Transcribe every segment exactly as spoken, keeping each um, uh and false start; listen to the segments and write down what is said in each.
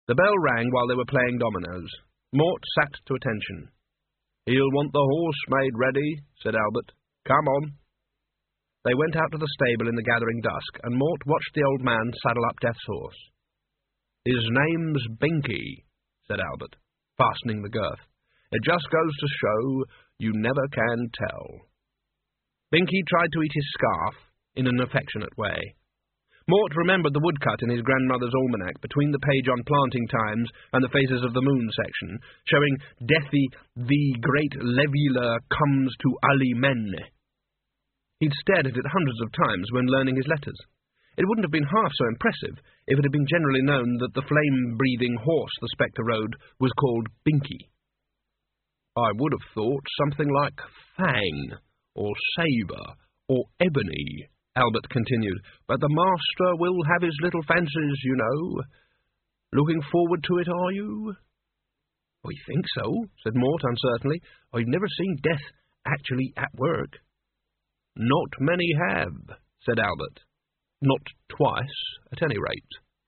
The bell rang while they were playing dominoes. Mort sat to attention. "He'll want the horse made ready," said Albert. "Come on." They went out to the stable in the gathering dusk, and Mort watched the old man saddle up Death's horse. "His name's Binky," said Albert, fastening the girth. "It just goes to show you never can tell." Binky tried to eat his scarf in an affectionate way. Mort remembered the woodcut in his grandmother's almanac between the page on planting times and the phases of the moon section, showing Deathy the great leveler comes to Ali men. He'd stared at it hundreds of times when learning his letters. It wouldn't have been half so impressive if it had been generally known that the flame-breathing horse the Spectre rode was called Binky. "I would have thought something like Fang, or Sabre, or Ebony," Albert continued, "but the master will have his little fancies, you know. Looking forward to it, are you?" "I think so," said Mort uncertainly. "I've never seen Death actually at work." "Not many have," said Albert. "Not twice, at any rate."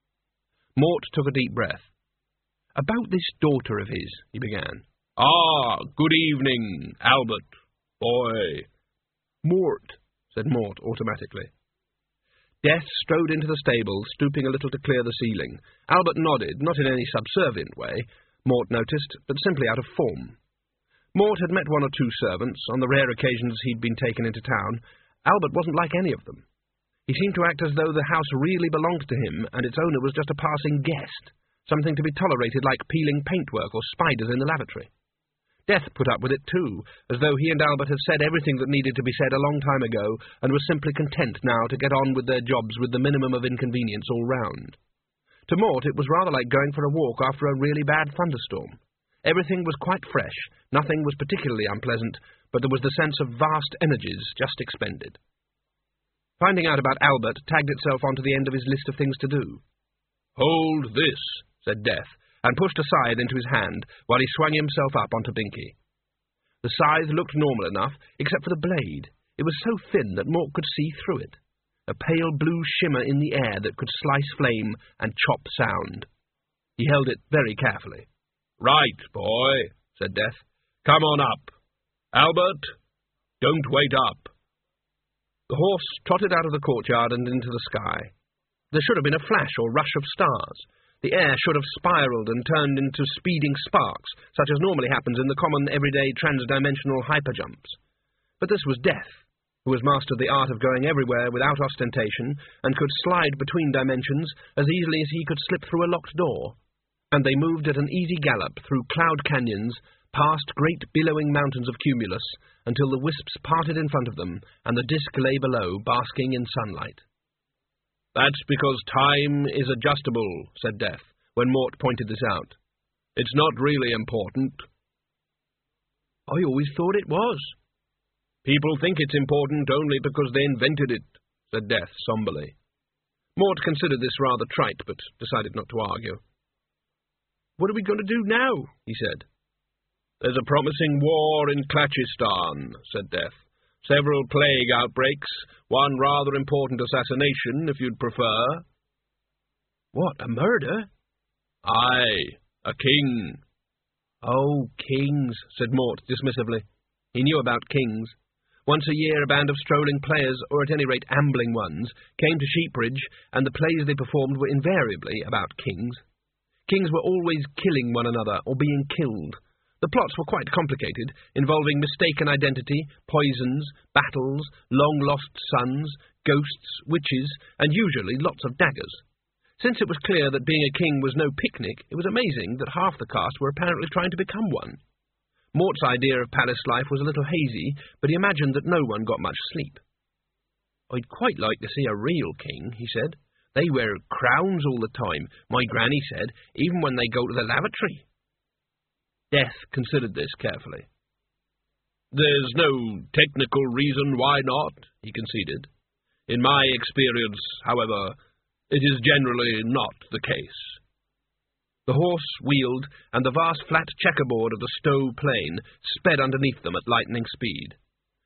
Mort took a deep breath. "About this daughter of his," he began. "Ah, good evening, Albert, boy." "Mort," said Mort automatically. Death strode into the stable, stooping a little to clear the ceiling. Albert nodded, not in any subservient way, Mort noticed, but simply out of form. Mort had met one or two servants, on the rare occasions he'd been taken into town. Albert wasn't like any of them. He seemed to act as though the house really belonged to him, and its owner was just a passing guest, something to be tolerated like peeling paintwork or spiders in the lavatory. Death put up with it too, as though he and Albert had said everything that needed to be said a long time ago, and was simply content now to get on with their jobs with the minimum of inconvenience all round. To Mort it was rather like going for a walk after a really bad thunderstorm. Everything was quite fresh, nothing was particularly unpleasant, but there was the sense of vast energies just expended. Finding out about Albert tagged itself onto the end of his list of things to do. "Hold this," said Death, and pushed a scythe into his hand, while he swung himself up onto Binky. The scythe looked normal enough, except for the blade. It was so thin that Mort could see through it, a pale blue shimmer in the air that could slice flame and chop sound. He held it very carefully. "Right, boy," said Death. "Come on up. Albert, don't wait up." The horse trotted out of the courtyard and into the sky. There should have been a flash or rush of stars. The air should have spiraled and turned into speeding sparks, such as normally happens in the common everyday transdimensional hyperjumps. But this was Death, who has mastered the art of going everywhere without ostentation, and could slide between dimensions as easily as he could slip through a locked door. And they moved at an easy gallop through cloud canyons, past great billowing mountains of cumulus, until the wisps parted in front of them, and the disk lay below, basking in sunlight. "That's because time is adjustable," said Death, when Mort pointed this out. "It's not really important." "I always thought it was." "People think it's important only because they invented it," said Death somberly. Mort considered this rather trite, but decided not to argue. "What are we going to do now?" he said. "There's a promising war in Klatchistan," said Death. "Several plague outbreaks, one rather important assassination, if you'd prefer." "What, a murder?" "Aye, a king." "Oh, kings," said Mort dismissively. He knew about kings. Once a year a band of strolling players, or at any rate ambling ones, came to Sheepridge, and the plays they performed were invariably about kings. Kings were always killing one another, or being killed. The plots were quite complicated, involving mistaken identity, poisons, battles, long-lost sons, ghosts, witches, and usually lots of daggers. Since it was clear that being a king was no picnic, it was amazing that half the cast were apparently trying to become one. Mort's idea of palace life was a little hazy, but he imagined that no one got much sleep. "I'd quite like to see a real king," he said. "They wear crowns all the time, my granny said, even when they go to the lavatory." Death considered this carefully. "There's no technical reason why not," he conceded. "In my experience, however, it is generally not the case." The horse wheeled, and the vast flat checkerboard of the Stowe plain sped underneath them at lightning speed.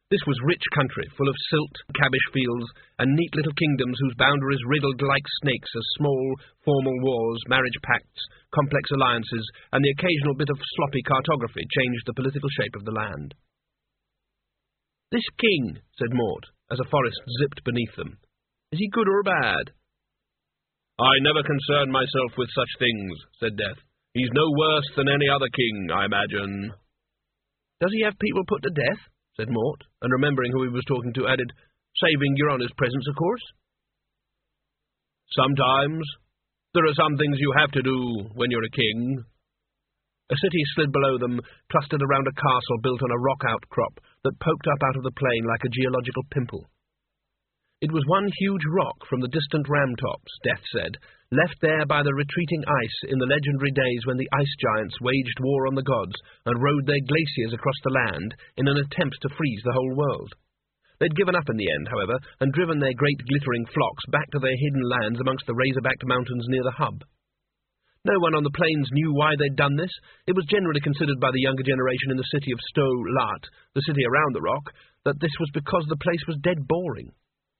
This was rich country, full of silt, cabbage fields, and neat little kingdoms whose boundaries wriggled like snakes as small, formal wars, marriage pacts, complex alliances, and the occasional bit of sloppy cartography changed the political shape of the land. "This king," said Mort, as a forest zipped beneath them, "is he good or bad?" "I never concern myself with such things," said Death. "He's no worse than any other king, I imagine." "Does he have people put to death?" said Mort, and remembering who he was talking to, added, "Saving your honour's presence, of course." "Sometimes. There are some things you have to do when you're a king." A city slid below them, clustered around a castle built on a rock outcrop that poked up out of the plain like a geological pimple. It was one huge rock from the distant Ramtops, Death said, left there by the retreating ice in the legendary days when the ice giants waged war on the gods and rode their glaciers across the land in an attempt to freeze the whole world. They'd given up in the end, however, and driven their great glittering flocks back to their hidden lands amongst the razor-backed mountains near the hub. No one on the plains knew why they'd done this. It was generally considered by the younger generation in the city of Sto-Lat, the city around the rock, that this was because the place was dead boring.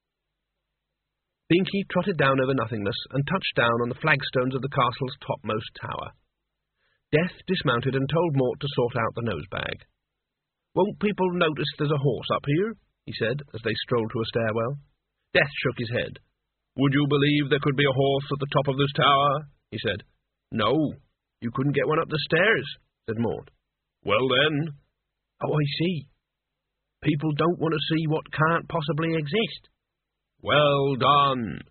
Binky trotted down over nothingness and touched down on the flagstones of the castle's topmost tower. Death dismounted and told Mort to sort out the nosebag. "Won't people notice there's a horse up here?" he said, as they strolled to a stairwell. Death shook his head. "Would you believe there could be a horse at the top of this tower?" he said. "No, you couldn't get one up the stairs," said Mort. "Well then." "Oh, I see. People don't want to see what can't possibly exist." "Well done."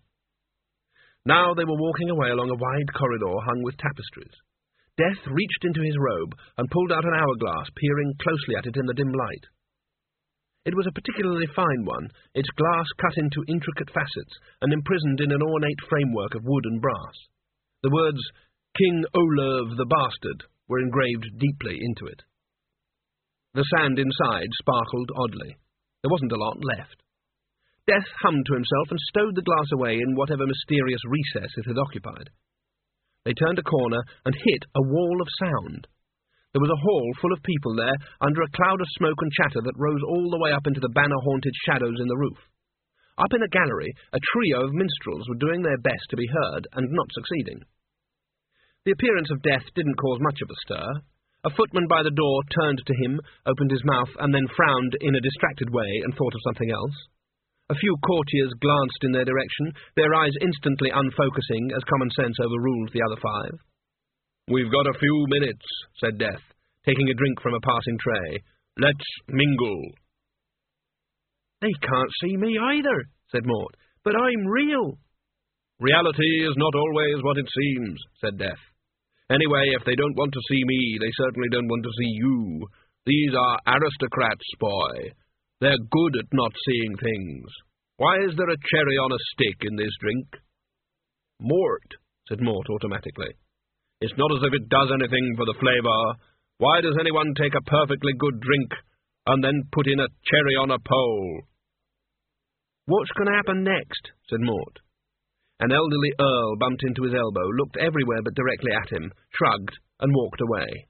Now they were walking away along a wide corridor hung with tapestries. Death reached into his robe and pulled out an hourglass, peering closely at it in the dim light. It was a particularly fine one, its glass cut into intricate facets and imprisoned in an ornate framework of wood and brass. The words, "King Olaf the Bastard," were engraved deeply into it. The sand inside sparkled oddly. There wasn't a lot left. Death hummed to himself and stowed the glass away in whatever mysterious recess it had occupied. They turned a corner and hit a wall of sound. There was a hall full of people there, under a cloud of smoke and chatter that rose all the way up into the banner-haunted shadows in the roof. Up in a gallery, a trio of minstrels were doing their best to be heard, and not succeeding. The appearance of Death didn't cause much of a stir. A footman by the door turned to him, opened his mouth, and then frowned in a distracted way and thought of something else. A few courtiers glanced in their direction, their eyes instantly unfocusing as common sense overruled the other five. "We've got a few minutes," said Death, taking a drink from a passing tray. "Let's mingle." "They can't see me either," said Mort, "but I'm real." "Reality is not always what it seems," said Death. "Anyway, if they don't want to see me, they certainly don't want to see you. These are aristocrats, boy. They're good at not seeing things. Why is there a cherry on a stick in this drink?" "Mort," said Mort automatically. "It's not as if it does anything for the flavour. Why does anyone take a perfectly good drink and then put in a cherry on a pole?" "What's going to happen next?" said Mort. An elderly earl bumped into his elbow, looked everywhere but directly at him, shrugged, and walked away.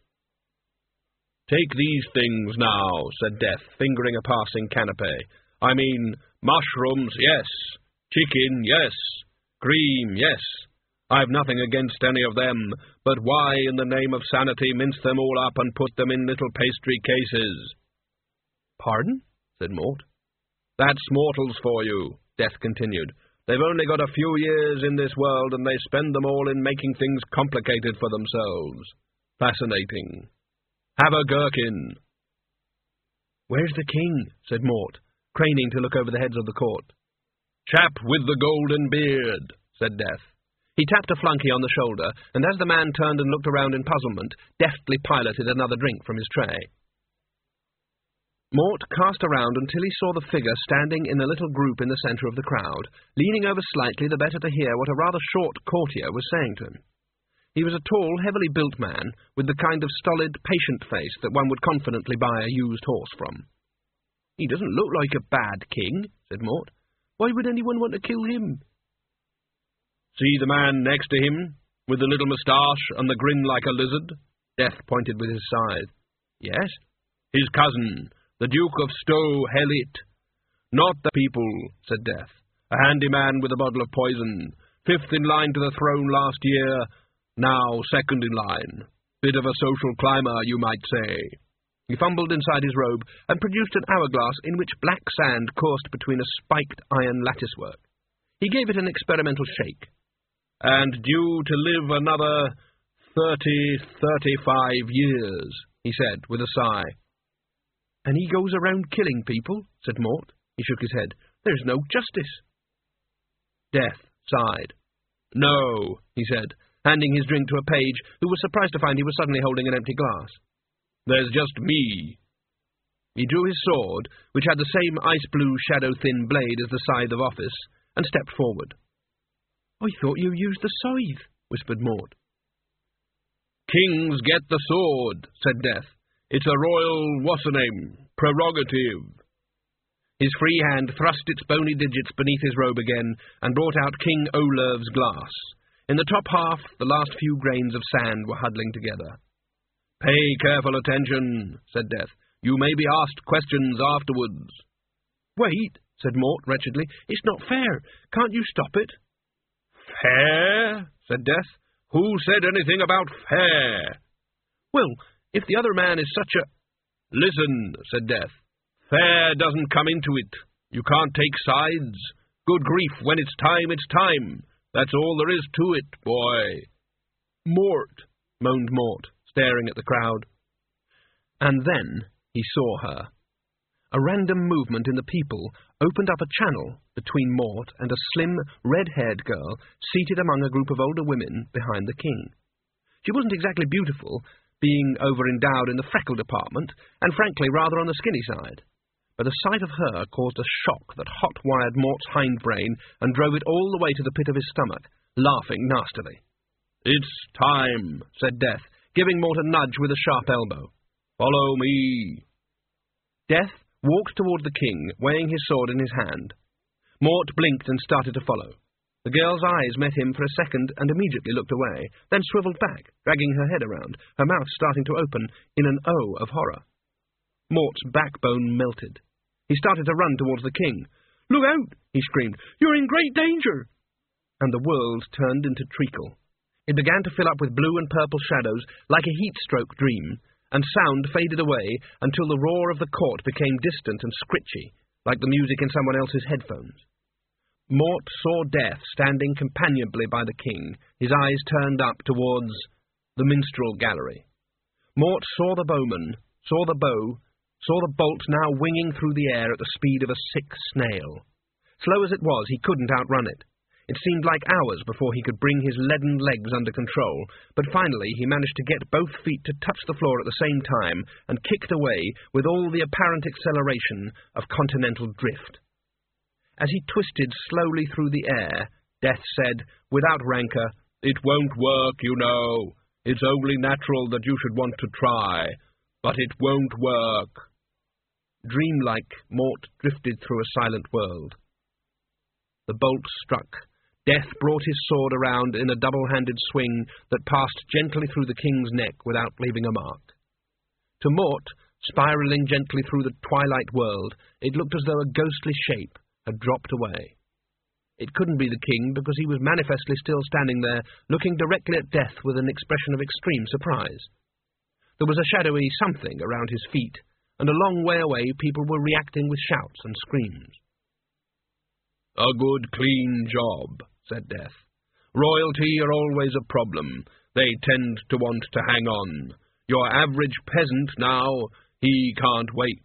"Take these things now," said Death, fingering a passing canapé. "I mean, mushrooms, yes. Chicken, yes. Cream, yes. I've nothing against any of them, but why, in the name of sanity, mince them all up and put them in little pastry cases?" "Pardon?" said Mort. "That's mortals for you," Death continued. "They've only got a few years in this world, and they spend them all in making things complicated for themselves. Fascinating. Have a gherkin." "Where's the king?" said Mort, craning to look over the heads of the court. "Chap with the golden beard," said Death. He tapped a flunky on the shoulder, and as the man turned and looked around in puzzlement, deftly piloted another drink from his tray. Mort cast around until he saw the figure standing in a little group in the centre of the crowd, leaning over slightly the better to hear what a rather short courtier was saying to him. He was a tall, heavily built man, with the kind of stolid, patient face that one would confidently buy a used horse from. "He doesn't look like a bad king," said Mort. "Why would anyone want to kill him?" "See the man next to him, with the little moustache and the grin like a lizard?" Death pointed with his scythe. "Yes." "His cousin, The Duke of Stow, hell it. Not the people, said Death. A handy man with a bottle of poison. Fifth in line to the throne last year, now second in line. Bit of a social climber, you might say. He fumbled inside his robe and produced an hourglass in which black sand coursed between a spiked iron latticework. He gave it an experimental shake. And due to live another thirty, thirty-five years, he said, with a sigh. And he goes around killing people, said Mort. He shook his head. There's no justice. Death sighed. No, he said, handing his drink to a page who was surprised to find he was suddenly holding an empty glass. There's just me. He drew his sword, which had the same ice-blue shadow-thin blade as the scythe of office, and stepped forward. I thought you used the scythe, whispered Mort. Kings get the sword, said Death. It's a royal what's-a-name, prerogative. His free hand thrust its bony digits beneath his robe again and brought out King Olaf's glass. In the top half, the last few grains of sand were huddling together. Pay careful attention, said Death. You may be asked questions afterwards. Wait, said Mort wretchedly. It's not fair. Can't you stop it? Fair, said Death. Who said anything about fair? Well, if the other man is such a... Listen, said Death. Fair doesn't come into it. You can't take sides. Good grief, when it's time, it's time. That's all there is to it, boy. Mort, moaned Mort, staring at the crowd. And then he saw her. A random movement in the people opened up a channel between Mort and a slim, red-haired girl seated among a group of older women behind the king. She wasn't exactly beautiful, being over-endowed in the freckle department, and frankly rather on the skinny side. But the sight of her caused a shock that hot-wired Mort's hindbrain and drove it all the way to the pit of his stomach, laughing nastily. It's time, said Death, giving Mort a nudge with a sharp elbow. Follow me. Death walked toward the king, weighing his sword in his hand. Mort blinked and started to follow. The girl's eyes met him for a second and immediately looked away, then swiveled back, dragging her head around, her mouth starting to open in an O of horror. Mort's backbone melted. He started to run towards the king. Look out, he screamed. You're in great danger. And the world turned into treacle. It began to fill up with blue and purple shadows like a heat-stroke dream, and sound faded away until the roar of the court became distant and scritchy, like the music in someone else's headphones. Mort saw Death standing companionably by the king, his eyes turned up towards the minstrel gallery. Mort saw the bowman, saw the bow, saw the bolt now winging through the air at the speed of a sick snail. Slow as it was, he couldn't outrun it. It seemed like hours before he could bring his leaden legs under control, but finally he managed to get both feet to touch the floor at the same time and kicked away with all the apparent acceleration of continental drift. As he twisted slowly through the air, Death said, without rancour, It won't work, you know. It's only natural that you should want to try, but it won't work. Dreamlike, Mort drifted through a silent world. The bolt struck. Death brought his sword around in a double-handed swing that passed gently through the king's neck without leaving a mark. To Mort, spiralling gently through the twilight world, it looked as though a ghostly shape had dropped away. It couldn't be the king because he was manifestly still standing there, looking directly at Death with an expression of extreme surprise. There was a shadowy something around his feet, and a long way away people were reacting with shouts and screams. A good, clean job, said Death. Royalty are always a problem. They tend to want to hang on. Your average peasant now, he can't wait.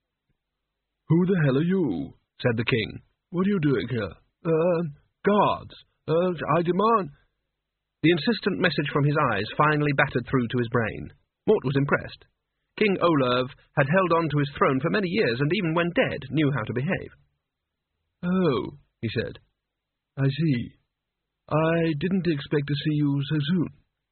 Who the hell are you? Said the king. What are you doing here? Uh, guards. Uh, I demand... The insistent message from his eyes finally battered through to his brain. Mort was impressed. King Olaf had held on to his throne for many years, and even when dead, knew how to behave. Oh, he said. I see. I didn't expect to see you so soon.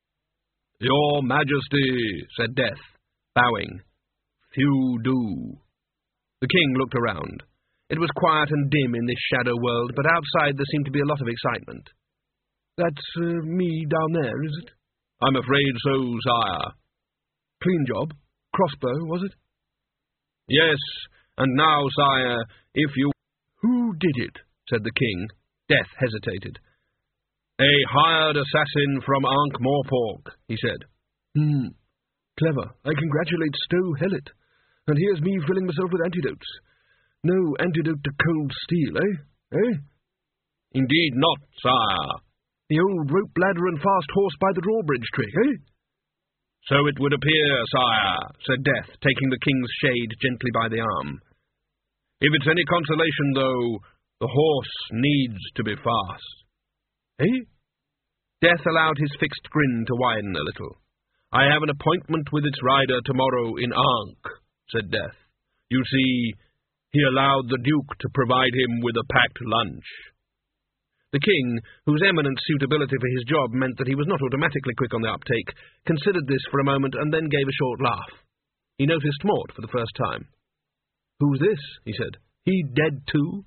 Your Majesty, said Death, bowing. Few do. The king looked around. It was quiet and dim in this shadow world, but outside there seemed to be a lot of excitement. That's uh, me down there, is it? I'm afraid so, sire. Clean job. Crossbow, was it? Yes, and now, sire, if you— Who did it? Said the king. Death hesitated. A hired assassin from Ankh-Morpork, he said. Hmm, clever. I congratulate Stow Hellet. And here's me filling myself with antidotes. No antidote to cold steel, eh? Eh? Indeed not, sire. The old rope ladder and fast horse by the drawbridge trick, eh? So it would appear, sire, said Death, taking the king's shade gently by the arm. If it's any consolation, though, the horse needs to be fast. Eh? Death allowed his fixed grin to widen a little. I have an appointment with its rider tomorrow in Ankh, said Death. You see, he allowed the Duke to provide him with a packed lunch. The king, whose eminent suitability for his job meant that he was not automatically quick on the uptake, considered this for a moment and then gave a short laugh. He noticed Mort for the first time. Who's this? He said. He dead too?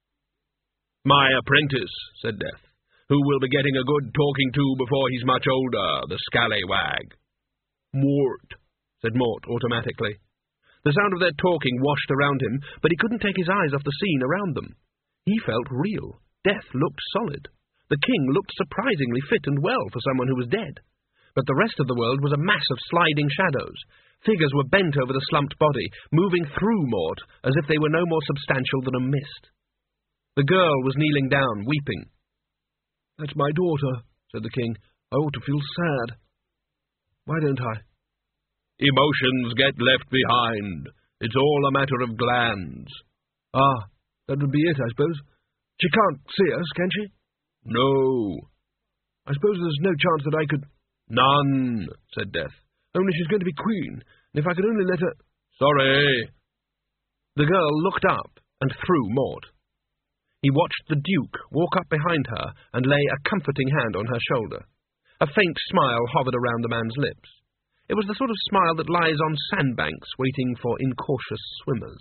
My apprentice, said Death, who will be getting a good talking to before he's much older, the scallywag. Mort, said Mort automatically. The sound of their talking washed around him, but he couldn't take his eyes off the scene around them. He felt real. Death looked solid. The king looked surprisingly fit and well for someone who was dead. But the rest of the world was a mass of sliding shadows. Figures were bent over the slumped body, moving through Mort as if they were no more substantial than a mist. The girl was kneeling down, weeping. That's my daughter, said the king. I ought to feel sad. Why don't I? Emotions get left behind. It's all a matter of glands. Ah, that would be it, I suppose. She can't see us, can she? No. I suppose there's no chance that I could— None, said Death. Only she's going to be queen, and if I could only let her— Sorry. The girl looked up and threw Mort. He watched the Duke walk up behind her and lay a comforting hand on her shoulder. A faint smile hovered around the man's lips. It was the sort of smile that lies on sandbanks waiting for incautious swimmers.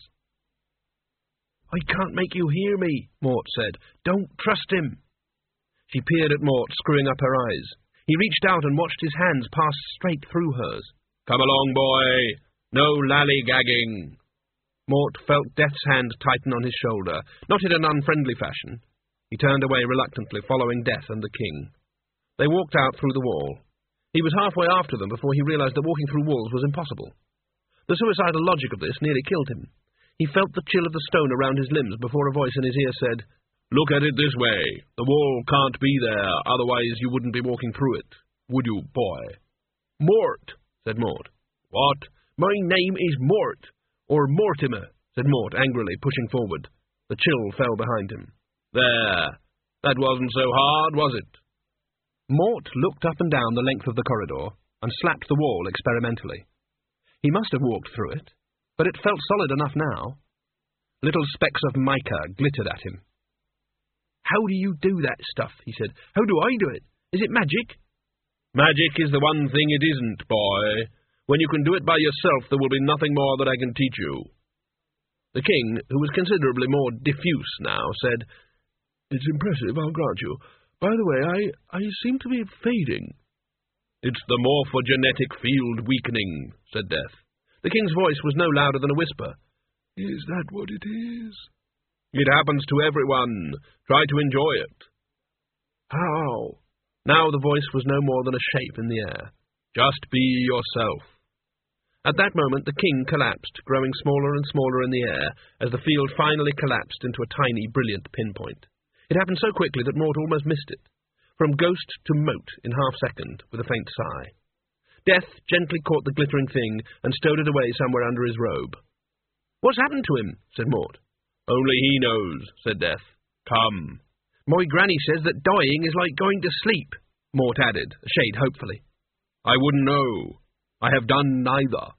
I can't make you hear me, Mort said. Don't trust him. She peered at Mort, screwing up her eyes. He reached out and watched his hands pass straight through hers. Come along, boy. No lally-gagging. Mort felt Death's hand tighten on his shoulder, not in an unfriendly fashion. He turned away reluctantly, following Death and the king. They walked out through the wall. He was halfway after them before he realized that walking through walls was impossible. The suicidal logic of this nearly killed him. He felt the chill of the stone around his limbs before a voice in his ear said, Look at it this way. The wall can't be there, otherwise you wouldn't be walking through it. Would you, boy? Mort, said Mort. What? My name is Mort. Or Mortimer, said Mort angrily, pushing forward. The chill fell behind him. There. That wasn't so hard, was it? Mort looked up and down the length of the corridor and slapped the wall experimentally. He must have walked through it, but it felt solid enough now. Little specks of mica glittered at him. How do you do that stuff? He said. How do I do it? Is it magic? Magic is the one thing it isn't, boy. When you can do it by yourself, there will be nothing more that I can teach you. The king, who was considerably more diffuse now, said, It's impressive, I'll grant you. By the way, I, I seem to be fading. It's the morphogenetic field weakening, said Death. The king's voice was no louder than a whisper. Is that what it is? It happens to everyone. Try to enjoy it. How? Now the voice was no more than a shape in the air. Just be yourself. At that moment the king collapsed, growing smaller and smaller in the air, as the field finally collapsed into a tiny, brilliant pinpoint. It happened so quickly that Mort almost missed it. From ghost to mote in half-second, with a faint sigh. Death gently caught the glittering thing and stowed it away somewhere under his robe. What's happened to him? Said Mort. Only he knows, said Death. Come. My granny says that dying is like going to sleep, Mort added, a shade hopefully. I wouldn't know. I have done neither.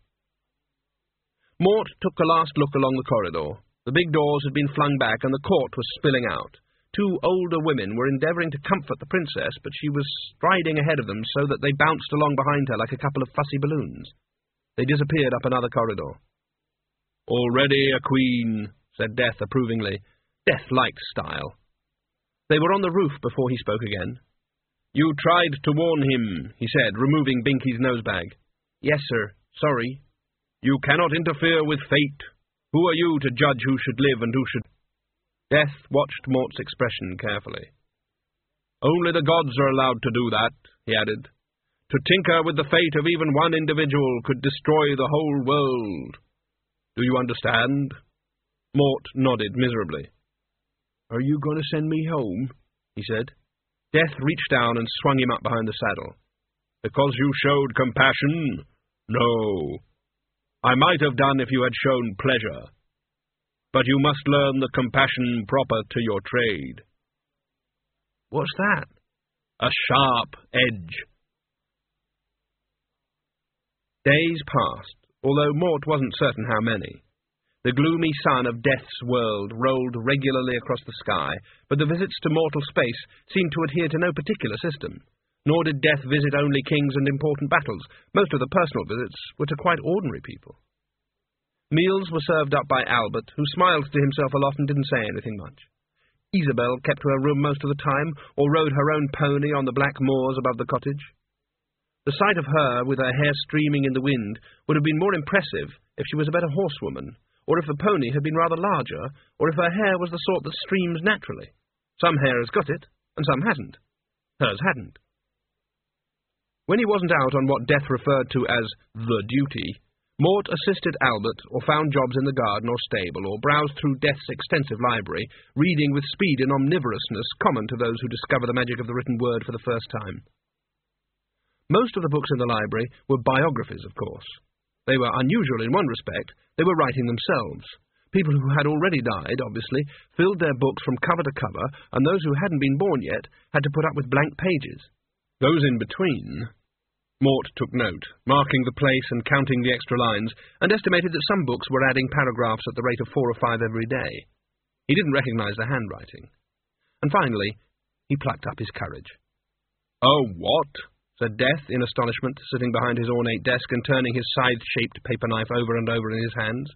Mort took a last look along the corridor. The big doors had been flung back and the court was spilling out. Two older women were endeavouring to comfort the princess, but she was striding ahead of them so that they bounced along behind her like a couple of fussy balloons. They disappeared up another corridor. Already a queen, said Death approvingly. Death liked style. They were on the roof before he spoke again. You tried to warn him, he said, removing Binky's nosebag. Yes, sir. Sorry. You cannot interfere with fate. Who are you to judge who should live and who should... Death watched Mort's expression carefully. Only the gods are allowed to do that, he added. To tinker with the fate of even one individual could destroy the whole world. Do you understand? Mort nodded miserably. Are you going to send me home? He said. Death reached down and swung him up behind the saddle. Because you showed compassion? No. I might have done if you had shown pleasure. But you must learn the compassion proper to your trade. What's that? A sharp edge. Days passed, although Mort wasn't certain how many. The gloomy sun of Death's world rolled regularly across the sky, but the visits to mortal space seemed to adhere to no particular system. Nor did Death visit only kings and important battles. Most of the personal visits were to quite ordinary people. Meals were served up by Albert, who smiled to himself a lot and didn't say anything much. Isabel kept to her room most of the time, or rode her own pony on the black moors above the cottage. The sight of her, with her hair streaming in the wind, would have been more impressive if she was a better horsewoman, or if the pony had been rather larger, or if her hair was the sort that streams naturally. Some hair has got it, and some hasn't. Hers hadn't. When he wasn't out on what Death referred to as the duty, Mort assisted Albert, or found jobs in the garden or stable, or browsed through Death's extensive library, reading with speed and omnivorousness common to those who discover the magic of the written word for the first time. Most of the books in the library were biographies, of course. They were unusual in one respect. They were writing themselves. People who had already died, obviously, filled their books from cover to cover, and those who hadn't been born yet had to put up with blank pages. Those in between... Mort took note, marking the place and counting the extra lines, and estimated that some books were adding paragraphs at the rate of four or five every day. He didn't recognize the handwriting. And finally, he plucked up his courage. "Oh, what?" said Death, in astonishment, sitting behind his ornate desk and turning his scythe-shaped paper knife over and over in his hands.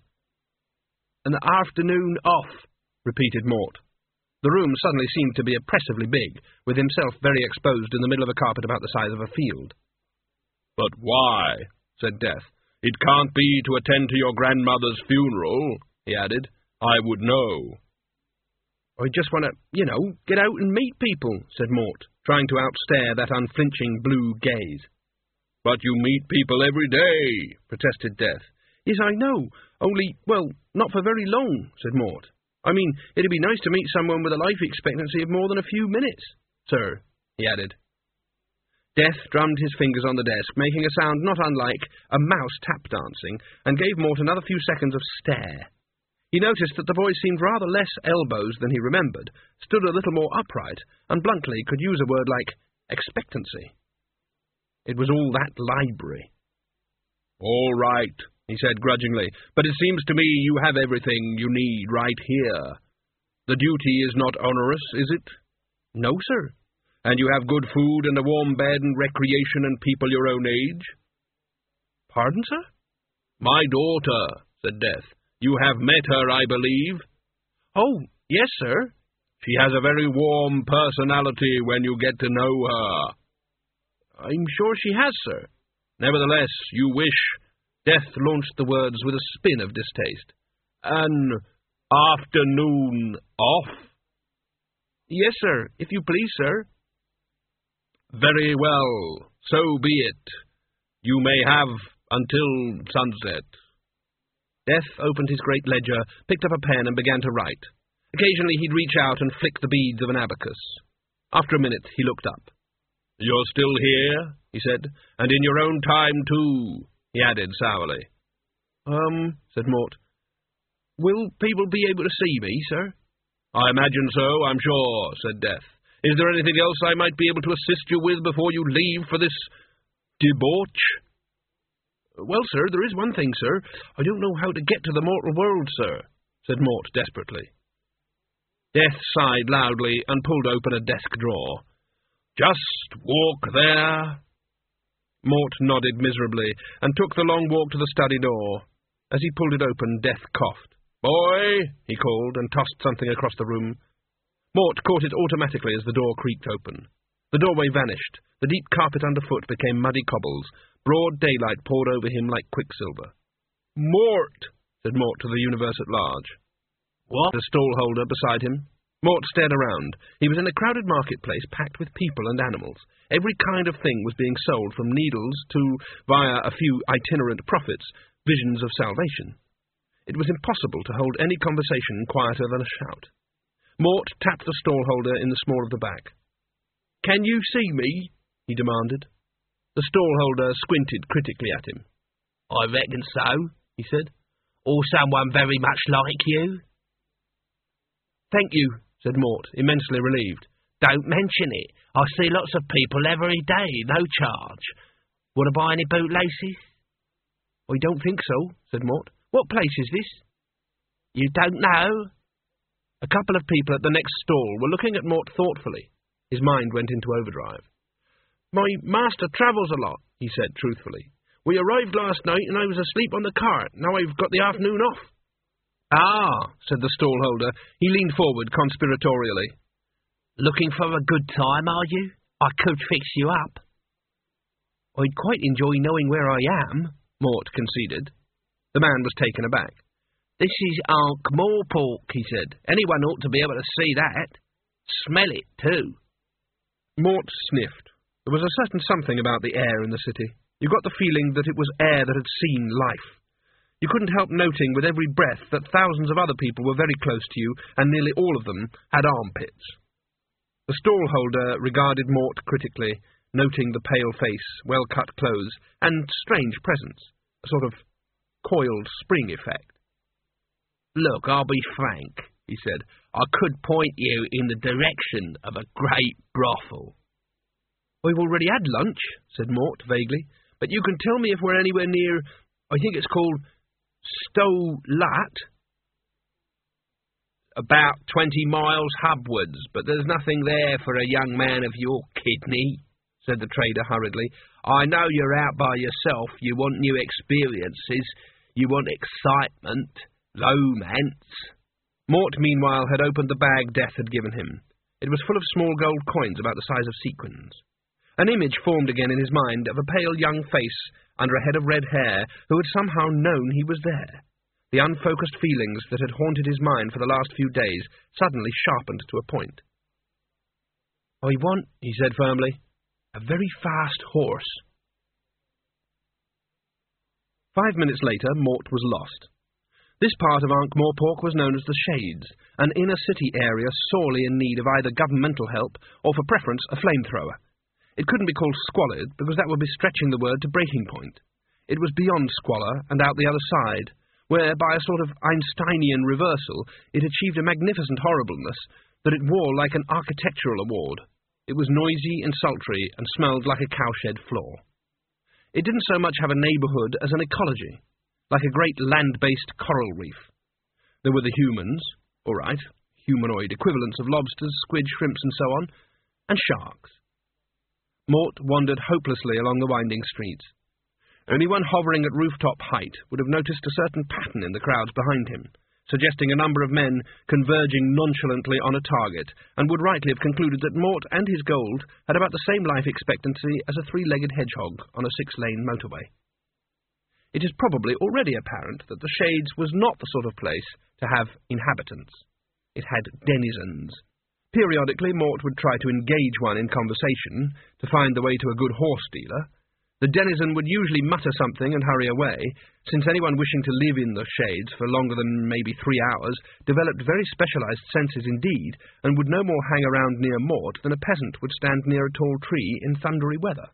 "An afternoon off," repeated Mort. The room suddenly seemed to be oppressively big, with himself very exposed in the middle of a carpet about the size of a field. "But why?" said Death. "It can't be to attend to your grandmother's funeral," he added. "I would know." "I just want to, you know, get out and meet people," said Mort, trying to outstare that unflinching blue gaze. "But you meet people every day," protested Death. "Yes, I know, only, well, not for very long," said Mort. "I mean, it'd be nice to meet someone with a life expectancy of more than a few minutes, sir," he added. Death drummed his fingers on the desk, making a sound not unlike a mouse tap-dancing, and gave Mort another few seconds of stare. He noticed that the boy seemed rather less elbows than he remembered, stood a little more upright, and bluntly could use a word like expectancy. It was all that library. "All right," he said grudgingly, "but it seems to me you have everything you need right here. The duty is not onerous, is it?" "No, sir." "And you have good food and a warm bed and recreation and people your own age?" "Pardon, sir?" "My daughter," said Death. "You have met her, I believe." "Oh, yes, sir." "She has a very warm personality when you get to know her." "I'm sure she has, sir." "Nevertheless, you wish..." Death launched the words with a spin of distaste. "An afternoon off?" "Yes, sir, if you please, sir." "Very well, so be it. You may have until sunset." Death opened his great ledger, picked up a pen, and began to write. Occasionally he'd reach out and flick the beads of an abacus. After a minute he looked up. "You're still here," he said, "and in your own time, too," he added sourly. Um, said Mort. "Will people be able to see me, sir?" "I imagine so, I'm sure," said Death. "Is there anything else I might be able to assist you with before you leave for this debauch?" "Well, sir, there is one thing, sir. I don't know how to get to the mortal world, sir," said Mort desperately. Death sighed loudly and pulled open a desk drawer. "Just walk there." Mort nodded miserably and took the long walk to the study door. As he pulled it open, Death coughed. "Boy," he called, and tossed something across the room. Mort caught it automatically as the door creaked open. The doorway vanished. The deep carpet underfoot became muddy cobbles. Broad daylight poured over him like quicksilver. "Mort," said Mort to the universe at large. What? The stall-holder beside him. Mort stared around. He was in a crowded marketplace packed with people and animals. Every kind of thing was being sold, from needles to, via a few itinerant prophets, visions of salvation. It was impossible to hold any conversation quieter than a shout. Mort tapped the stall-holder in the small of the back. "Can you see me?" he demanded. The stall-holder squinted critically at him. "I reckon so," he said. "Or someone very much like you." "Thank you," said Mort, immensely relieved. "Don't mention it. I see lots of people every day, no charge. Want to buy any bootlaces?" "I don't think so," said Mort. "What place is this?" "You don't know?" A couple of people at the next stall were looking at Mort thoughtfully. His mind went into overdrive. "My master travels a lot," he said truthfully. "We arrived last night and I was asleep on the cart. Now I've got the afternoon off." "Ah," said the stall-holder. He leaned forward conspiratorially. "Looking for a good time, are you? I could fix you up." "I'd quite enjoy knowing where I am," Mort conceded. The man was taken aback. "This is Ankh-Morpork," he said. "Anyone ought to be able to see that. Smell it, too." Mort sniffed. There was a certain something about the air in the city. You got the feeling that it was air that had seen life. You couldn't help noting with every breath that thousands of other people were very close to you, and nearly all of them had armpits. The stall-holder regarded Mort critically, noting the pale face, well-cut clothes, and strange presence, a sort of coiled spring effect. "Look, I'll be frank," he said. "I could point you in the direction of a great brothel." "I've already had lunch," said Mort vaguely, "but you can tell me if we're anywhere near, I think it's called Stow-Lat." "About twenty miles hubwards, but there's nothing there for a young man of your kidney," said the trader hurriedly. "I know you're out by yourself. You want new experiences. You want excitement, romance." Mort, meanwhile, had opened the bag Death had given him. It was full of small gold coins about the size of sequins. An image formed again in his mind of a pale young face under a head of red hair who had somehow known he was there. The unfocused feelings that had haunted his mind for the last few days suddenly sharpened to a point. "I want," he said firmly, "a very fast horse." Five minutes later, Mort was lost. This part of Ankh-Morpork was known as the Shades, an inner-city area sorely in need of either governmental help or, for preference, a flamethrower. It couldn't be called squalid, because that would be stretching the word to breaking point. It was beyond squalor and out the other side, where, by a sort of Einsteinian reversal, it achieved a magnificent horribleness that it wore like an architectural award. It was noisy and sultry and smelled like a cowshed floor. It didn't so much have a neighbourhood as an ecology, like a great land-based coral reef. There were the humans, all right, humanoid equivalents of lobsters, squid, shrimps, and so on, and sharks. Mort wandered hopelessly along the winding streets. Anyone hovering at rooftop height would have noticed a certain pattern in the crowds behind him, suggesting a number of men converging nonchalantly on a target, and would rightly have concluded that Mort and his gold had about the same life expectancy as a three-legged hedgehog on a six-lane motorway. It is probably already apparent that the Shades was not the sort of place to have inhabitants. It had denizens. Periodically, Mort would try to engage one in conversation, to find the way to a good horse-dealer. The denizen would usually mutter something and hurry away, since anyone wishing to live in the Shades for longer than maybe three hours developed very specialized senses indeed, and would no more hang around near Mort than a peasant would stand near a tall tree in thundery weather.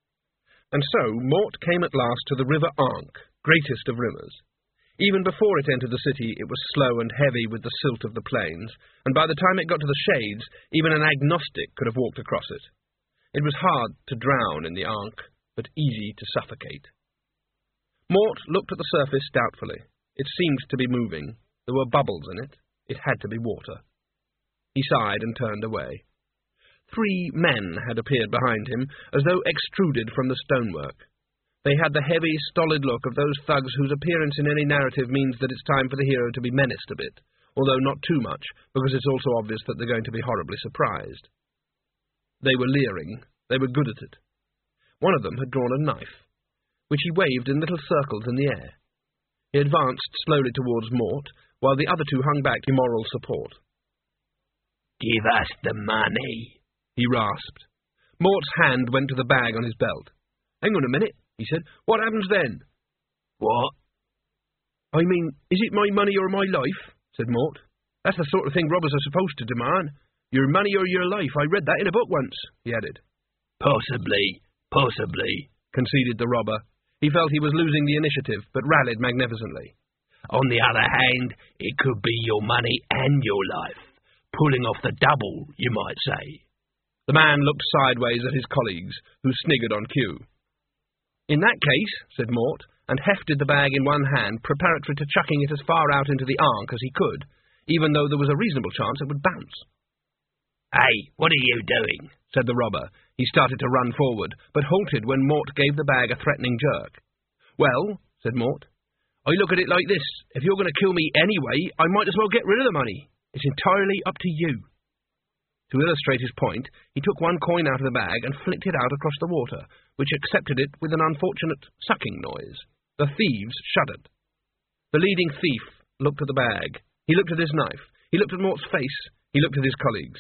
And so Mort came at last to the river Ankh, greatest of rivers. Even before it entered the city, it was slow and heavy with the silt of the plains, and by the time it got to the Shades, even an agnostic could have walked across it. It was hard to drown in the Ankh, but easy to suffocate. Mort looked at the surface doubtfully. It seemed to be moving. There were bubbles in it. It had to be water. He sighed and turned away. Three men had appeared behind him, as though extruded from the stonework. They had the heavy, stolid look of those thugs whose appearance in any narrative means that it's time for the hero to be menaced a bit, although not too much, because it's also obvious that they're going to be horribly surprised. They were leering. They were good at it. One of them had drawn a knife, which he waved in little circles in the air. He advanced slowly towards Mort, while the other two hung back in moral support. "Give us the money," he rasped. Mort's hand went to the bag on his belt. "Hang on a minute," he said. "What happens then?" "What?" "I mean, is it my money or my life?" said Mort. "That's the sort of thing robbers are supposed to demand. Your money or your life. I read that in a book once," he added. "Possibly, possibly," conceded the robber. He felt he was losing the initiative, but rallied magnificently. "On the other hand, it could be your money and your life. Pulling off the double, you might say." The man looked sideways at his colleagues, who sniggered on cue. "In that case," said Mort, and hefted the bag in one hand, preparatory to chucking it as far out into the Ankh as he could, even though there was a reasonable chance it would bounce. "Hey, what are you doing?" said the robber. He started to run forward, but halted when Mort gave the bag a threatening jerk. "Well," said Mort, "I look at it like this. If you're going to kill me anyway, I might as well get rid of the money. It's entirely up to you." To illustrate his point, he took one coin out of the bag and flicked it out across the water, which accepted it with an unfortunate sucking noise. The thieves shuddered. The leading thief looked at the bag. He looked at his knife. He looked at Mort's face. He looked at his colleagues.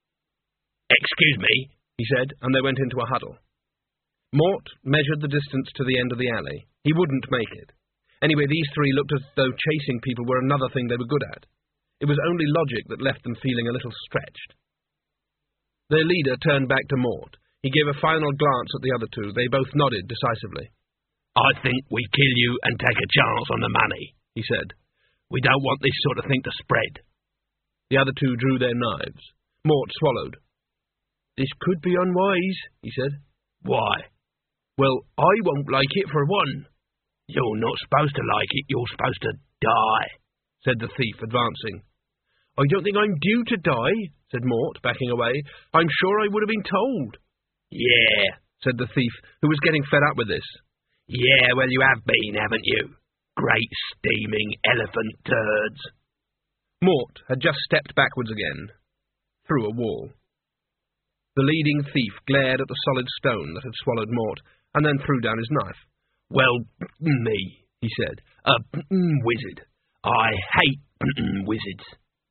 "Excuse me," he said, and they went into a huddle. Mort measured the distance to the end of the alley. He wouldn't make it. Anyway, these three looked as though chasing people were another thing they were good at. It was only logic that left them feeling a little stretched. Their leader turned back to Mort. He gave a final glance at the other two. They both nodded decisively. "I think we kill you and take a chance on the money," he said. "We don't want this sort of thing to spread." The other two drew their knives. Mort swallowed. "This could be unwise," he said. "Why?" "Well, I won't like it for one." "You're not supposed to like it. You're supposed to die," said the thief, advancing. "I don't think I'm due to die," said Mort, backing away. "I'm sure I would have been told." "Yeah," said the thief, who was getting fed up with this. "Yeah, well, you have been, haven't you? Great steaming elephant turds." Mort had just stepped backwards again, through a wall. The leading thief glared at the solid stone that had swallowed Mort, and then threw down his knife. "Well, me," he said. "A wizard. I hate wizards."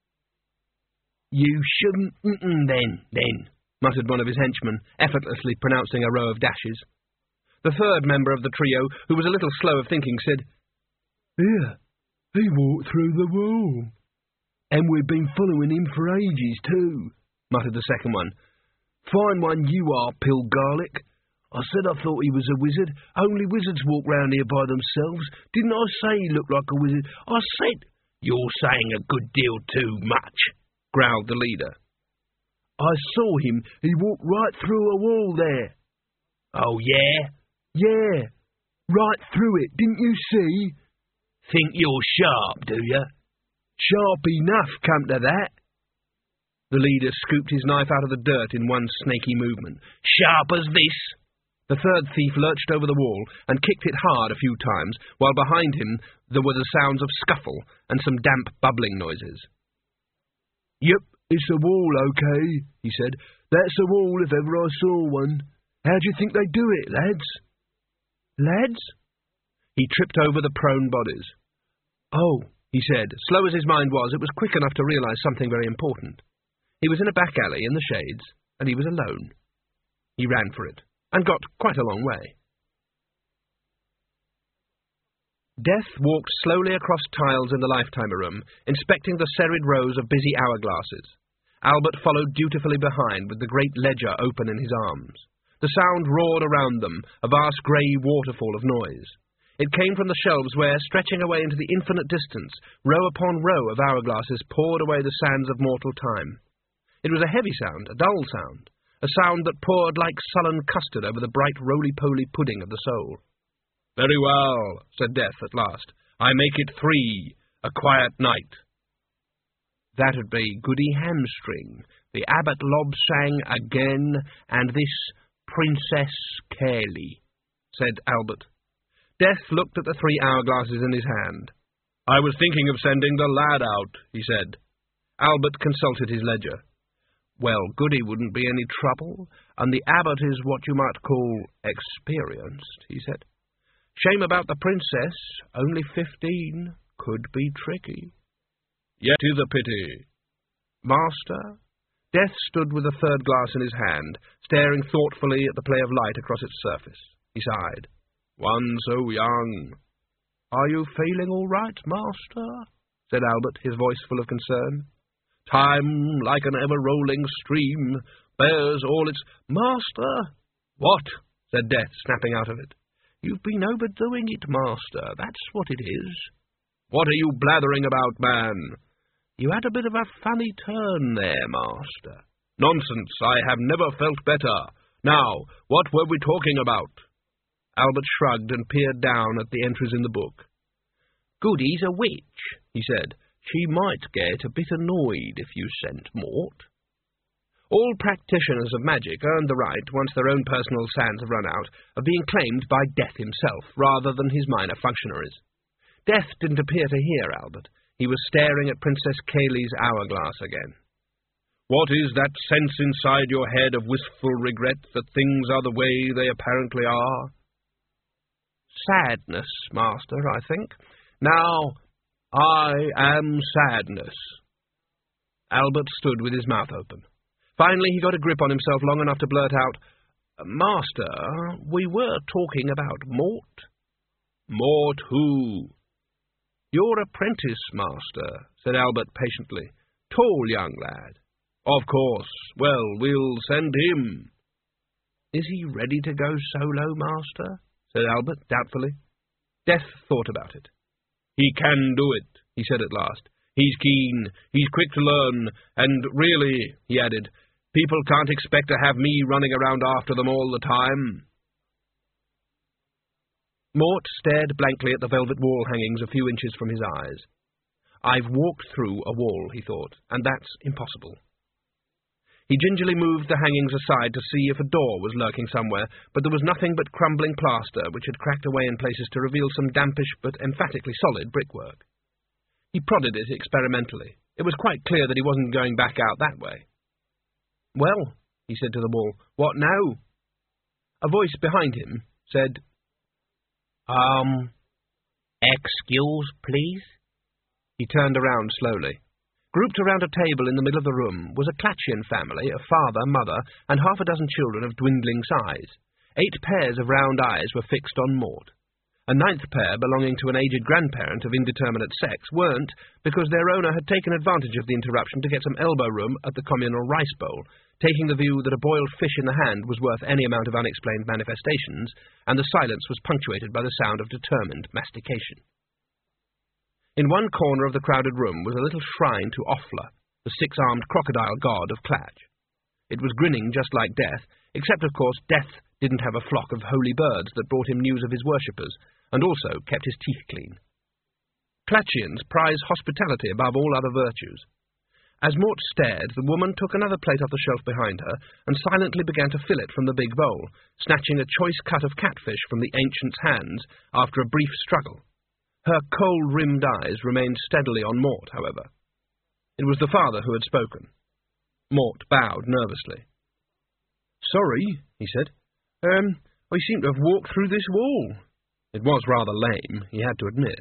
"You shouldn't then, then," muttered one of his henchmen, effortlessly pronouncing a row of dashes. The third member of the trio, who was a little slow of thinking, said, "Here, he walked through the wall." "And we've been following him for ages, too," muttered the second one. "Fine one you are, Pill Garlic. I said I thought he was a wizard. Only wizards walk round here by themselves. Didn't I say he looked like a wizard? I said—" "You're saying a good deal too much," growled the leader. "I saw him. He walked right through a wall there." "Oh, yeah?" "Yeah, right through it. Didn't you see?" "Think you're sharp, do you?" "Sharp enough, come to that." The leader scooped his knife out of the dirt in one snaky movement. "Sharp as this?" The third thief lurched over the wall and kicked it hard a few times, while behind him there were the sounds of scuffle and some damp bubbling noises. "Yep, it's a wall, okay," he said. "That's a wall if ever I saw one. How do you think they do it, lads?" "Lads?" He tripped over the prone bodies. "Oh," he said. Slow as his mind was, it was quick enough to realize something very important. He was in a back alley in the shades, and he was alone. He ran for it, and got quite a long way. Death walked slowly across tiles in the lifetimer room, inspecting the serried rows of busy hourglasses. Albert followed dutifully behind, with the great ledger open in his arms. The sound roared around them, a vast grey waterfall of noise. It came from the shelves where, stretching away into the infinite distance, row upon row of hourglasses poured away the sands of mortal time. It was a heavy sound, a dull sound, a sound that poured like sullen custard over the bright roly-poly pudding of the soul. "Very well," said Death at last. "I make it three, a quiet night." That'd be Goody Hamstring, the Abbot Lobsang again, and this Princess Carely, said Albert. Death looked at the three hourglasses in his hand. "I was thinking of sending the lad out," he said. Albert consulted his ledger. "Well, Goody wouldn't be any trouble, and the Abbot is what you might call experienced," he said. Shame about the princess, only fifteen, could be tricky. Yet is a pity. Master? Death stood with a third glass in his hand, staring thoughtfully at the play of light across its surface. He sighed. One so young. Are you feeling all right, master? Said Albert, his voice full of concern. Time, like an ever-rolling stream, bears all its... Master! What? Said Death, snapping out of it. You've been overdoing it, master. That's what it is. What are you blathering about, man? You had a bit of a funny turn there, master. Nonsense. I have never felt better. Now, what were we talking about? Albert shrugged and peered down at the entries in the book. Goody's a witch, he said. She might get a bit annoyed if you sent Mort. All practitioners of magic earn the right, once their own personal sands have run out, of being claimed by Death himself, rather than his minor functionaries. Death didn't appear to hear Albert. He was staring at Princess Cayley's hourglass again. What is that sense inside your head of wistful regret that things are the way they apparently are? Sadness, master, I think. Now, I am sadness. Albert stood with his mouth open. Finally, he got a grip on himself long enough to blurt out, Master, we were talking about Mort. Mort who? Your apprentice, master, said Albert patiently. Tall young lad. Of course. Well, we'll send him. Is he ready to go solo, master? Said Albert, doubtfully. Death thought about it. He can do it, he said at last. He's keen, he's quick to learn, and really, he added, people can't expect to have me running around after them all the time. Mort stared blankly at the velvet wall hangings a few inches from his eyes. I've walked through a wall, he thought, and that's impossible. He gingerly moved the hangings aside to see if a door was lurking somewhere, but there was nothing but crumbling plaster, which had cracked away in places to reveal some dampish but emphatically solid brickwork. He prodded it experimentally. It was quite clear that he wasn't going back out that way. Well, he said to the wall, what now? A voice behind him said, Um, excuse, please? He turned around slowly. Grouped around a table in the middle of the room was a Clatchian family, a father, mother, and half a dozen children of dwindling size. Eight pairs of round eyes were fixed on Mort. A ninth pair, belonging to an aged grandparent of indeterminate sex, weren't, because their owner had taken advantage of the interruption to get some elbow room at the communal rice bowl, taking the view that a boiled fish in the hand was worth any amount of unexplained manifestations, and the silence was punctuated by the sound of determined mastication. In one corner of the crowded room was a little shrine to Offla, the six-armed crocodile god of Clatch. It was grinning just like Death, except, of course, Death didn't have a flock of holy birds that brought him news of his worshippers, and also kept his teeth clean. Clatchians prize hospitality above all other virtues. As Mort stared, the woman took another plate off the shelf behind her and silently began to fill it from the big bowl, snatching a choice cut of catfish from the ancient's hands after a brief struggle. Her cold-rimmed eyes remained steadily on Mort, however. It was the father who had spoken. Mort bowed nervously. Sorry, he said. Um, I seem to have walked through this wall. It was rather lame, he had to admit.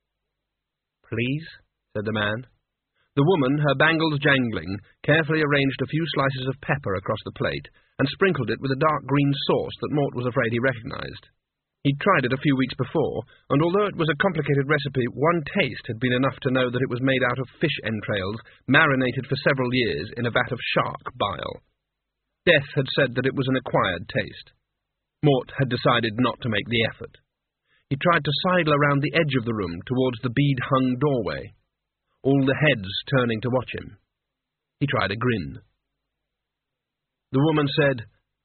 Please, said the man. The woman, her bangles jangling, carefully arranged a few slices of pepper across the plate and sprinkled it with a dark green sauce that Mort was afraid he recognized. He'd tried it a few weeks before, and although it was a complicated recipe, one taste had been enough to know that it was made out of fish entrails, marinated for several years in a vat of shark bile. Death had said that it was an acquired taste. Mort had decided not to make the effort. He tried to sidle around the edge of the room towards the bead-hung doorway, all the heads turning to watch him. He tried a grin. The woman said,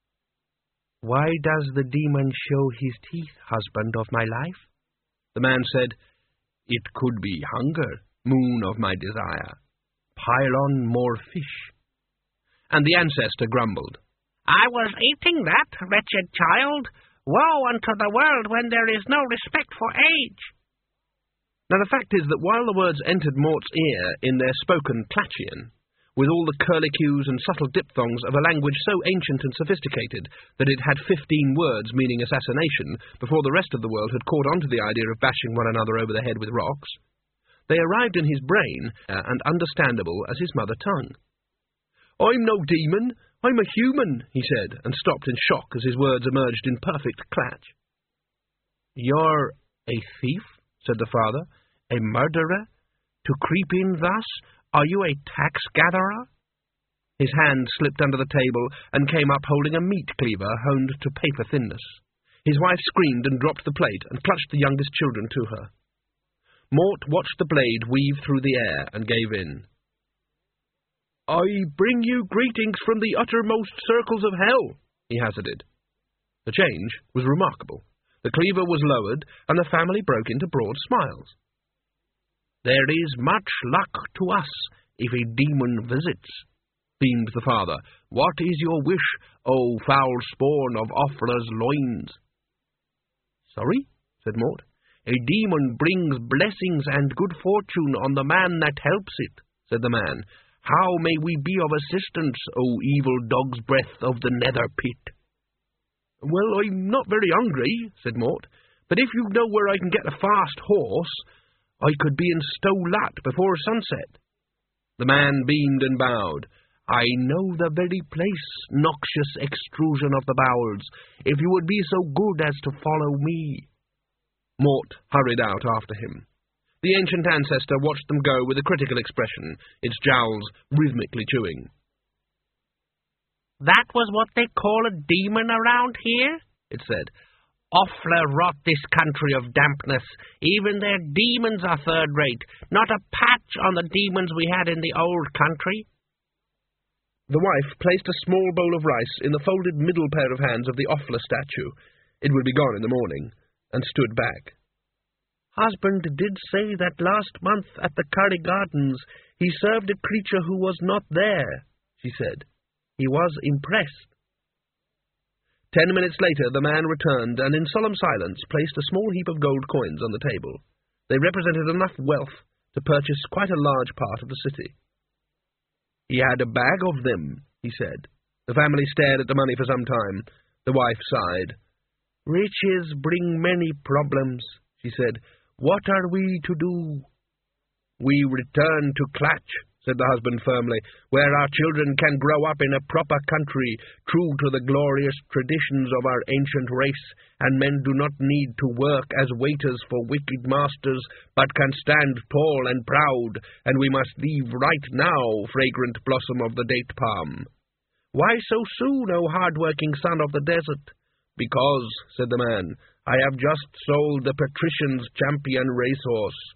Why does the demon show his teeth, husband of my life? The man said, It could be hunger, moon of my desire. Pile on more fish. And the ancestor grumbled, I was eating that, wretched child. Woe unto the world when there is no respect for age. Now the fact is that while the words entered Mort's ear in their spoken Clatchian, with all the curlicues and subtle diphthongs of a language so ancient and sophisticated that it had fifteen words meaning assassination before the rest of the world had caught on to the idea of bashing one another over the head with rocks. They arrived in his brain, uh, and understandable as his mother tongue. "I'm no demon, I'm a human," he said, and stopped in shock as his words emerged in perfect clatch. "You're a thief?" said the father. "A murderer? To creep in thus? Are you a tax-gatherer?" His hand slipped under the table and came up holding a meat cleaver honed to paper thinness. His wife screamed and dropped the plate and clutched the youngest children to her. Mort watched the blade weave through the air and gave in. "I bring you greetings from the uttermost circles of hell," he hazarded. The change was remarkable. The cleaver was lowered, and the family broke into broad smiles. "There is much luck to us if a demon visits," beamed the father. "What is your wish, O foul spawn of Offler's loins?" "Sorry?" said Mort. "A demon brings blessings and good fortune on the man that helps it," said the man. "How may we be of assistance, O evil dog's breath of the nether pit?" "Well, I'm not very hungry," said Mort, "but if you know where I can get a fast horse, I could be in Stow Lat before sunset." The man beamed and bowed. "I know the very place, noxious extrusion of the bowels, if you would be so good as to follow me." Mort hurried out after him. The ancient ancestor watched them go with a critical expression, its jowls rhythmically chewing. "That was what they call a demon around here?" it said. "Offler rot this country of dampness. Even their demons are third-rate. Not a patch on the demons we had in the old country." The wife placed a small bowl of rice in the folded middle pair of hands of the Offler statue. It would be gone in the morning, and stood back. "Husband did say that last month at the Curry Gardens he served a creature who was not there," she said. "He was impressed." Ten minutes later the man returned and in solemn silence placed a small heap of gold coins on the table. They represented enough wealth to purchase quite a large part of the city. "He had a bag of them," he said. The family stared at the money for some time. The wife sighed. "Riches bring many problems," she said. "What are we to do?" "We return to Clatch," said the husband firmly, "where our children can grow up in a proper country, true to the glorious traditions of our ancient race, and men do not need to work as waiters for wicked masters, but can stand tall and proud, and we must leave right now, fragrant blossom of the date palm." "Why so soon, O hard-working son of the desert?" "Because," said the man, "I have just sold the patrician's champion racehorse."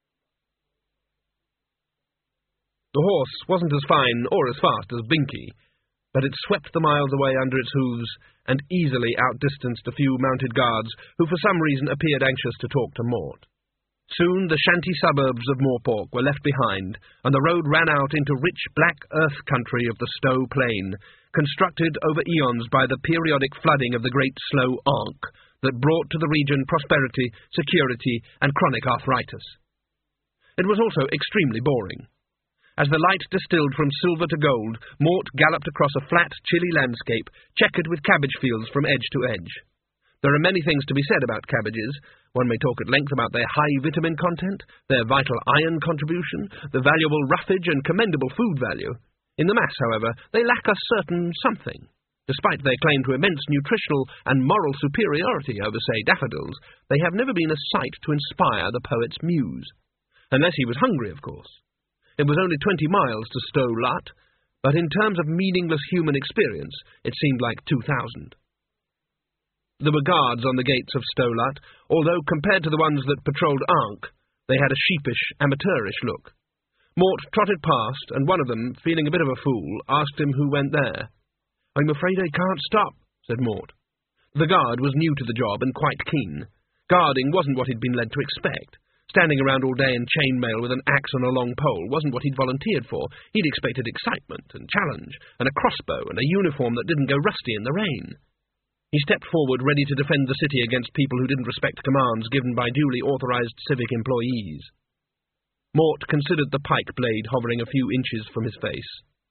The horse wasn't as fine or as fast as Binky, but it swept the miles away under its hooves and easily outdistanced a few mounted guards who for some reason appeared anxious to talk to Mort. Soon the shanty suburbs of Morpork were left behind, and the road ran out into rich black earth country of the Stow Plain, constructed over eons by the periodic flooding of the great slow Ankh that brought to the region prosperity, security, and chronic arthritis. It was also extremely boring. As the light distilled from silver to gold, Mort galloped across a flat, chilly landscape, checkered with cabbage fields from edge to edge. There are many things to be said about cabbages. One may talk at length about their high vitamin content, their vital iron contribution, the valuable roughage and commendable food value. In the mass, however, they lack a certain something. Despite their claim to immense nutritional and moral superiority over, say, daffodils, they have never been a sight to inspire the poet's muse. Unless he was hungry, of course. It was only twenty miles to Stow Lat, but in terms of meaningless human experience, it seemed like two thousand. There were guards on the gates of Stow Lat, although compared to the ones that patrolled Ankh, they had a sheepish, amateurish look. Mort trotted past, and one of them, feeling a bit of a fool, asked him who went there. "I'm afraid I can't stop," said Mort. The guard was new to the job and quite keen. Guarding wasn't what he'd been led to expect. Standing around all day in chainmail with an axe on a long pole wasn't what he'd volunteered for. He'd expected excitement and challenge, and a crossbow and a uniform that didn't go rusty in the rain. He stepped forward, ready to defend the city against people who didn't respect commands given by duly authorized civic employees. Mort considered the pike blade hovering a few inches from his face.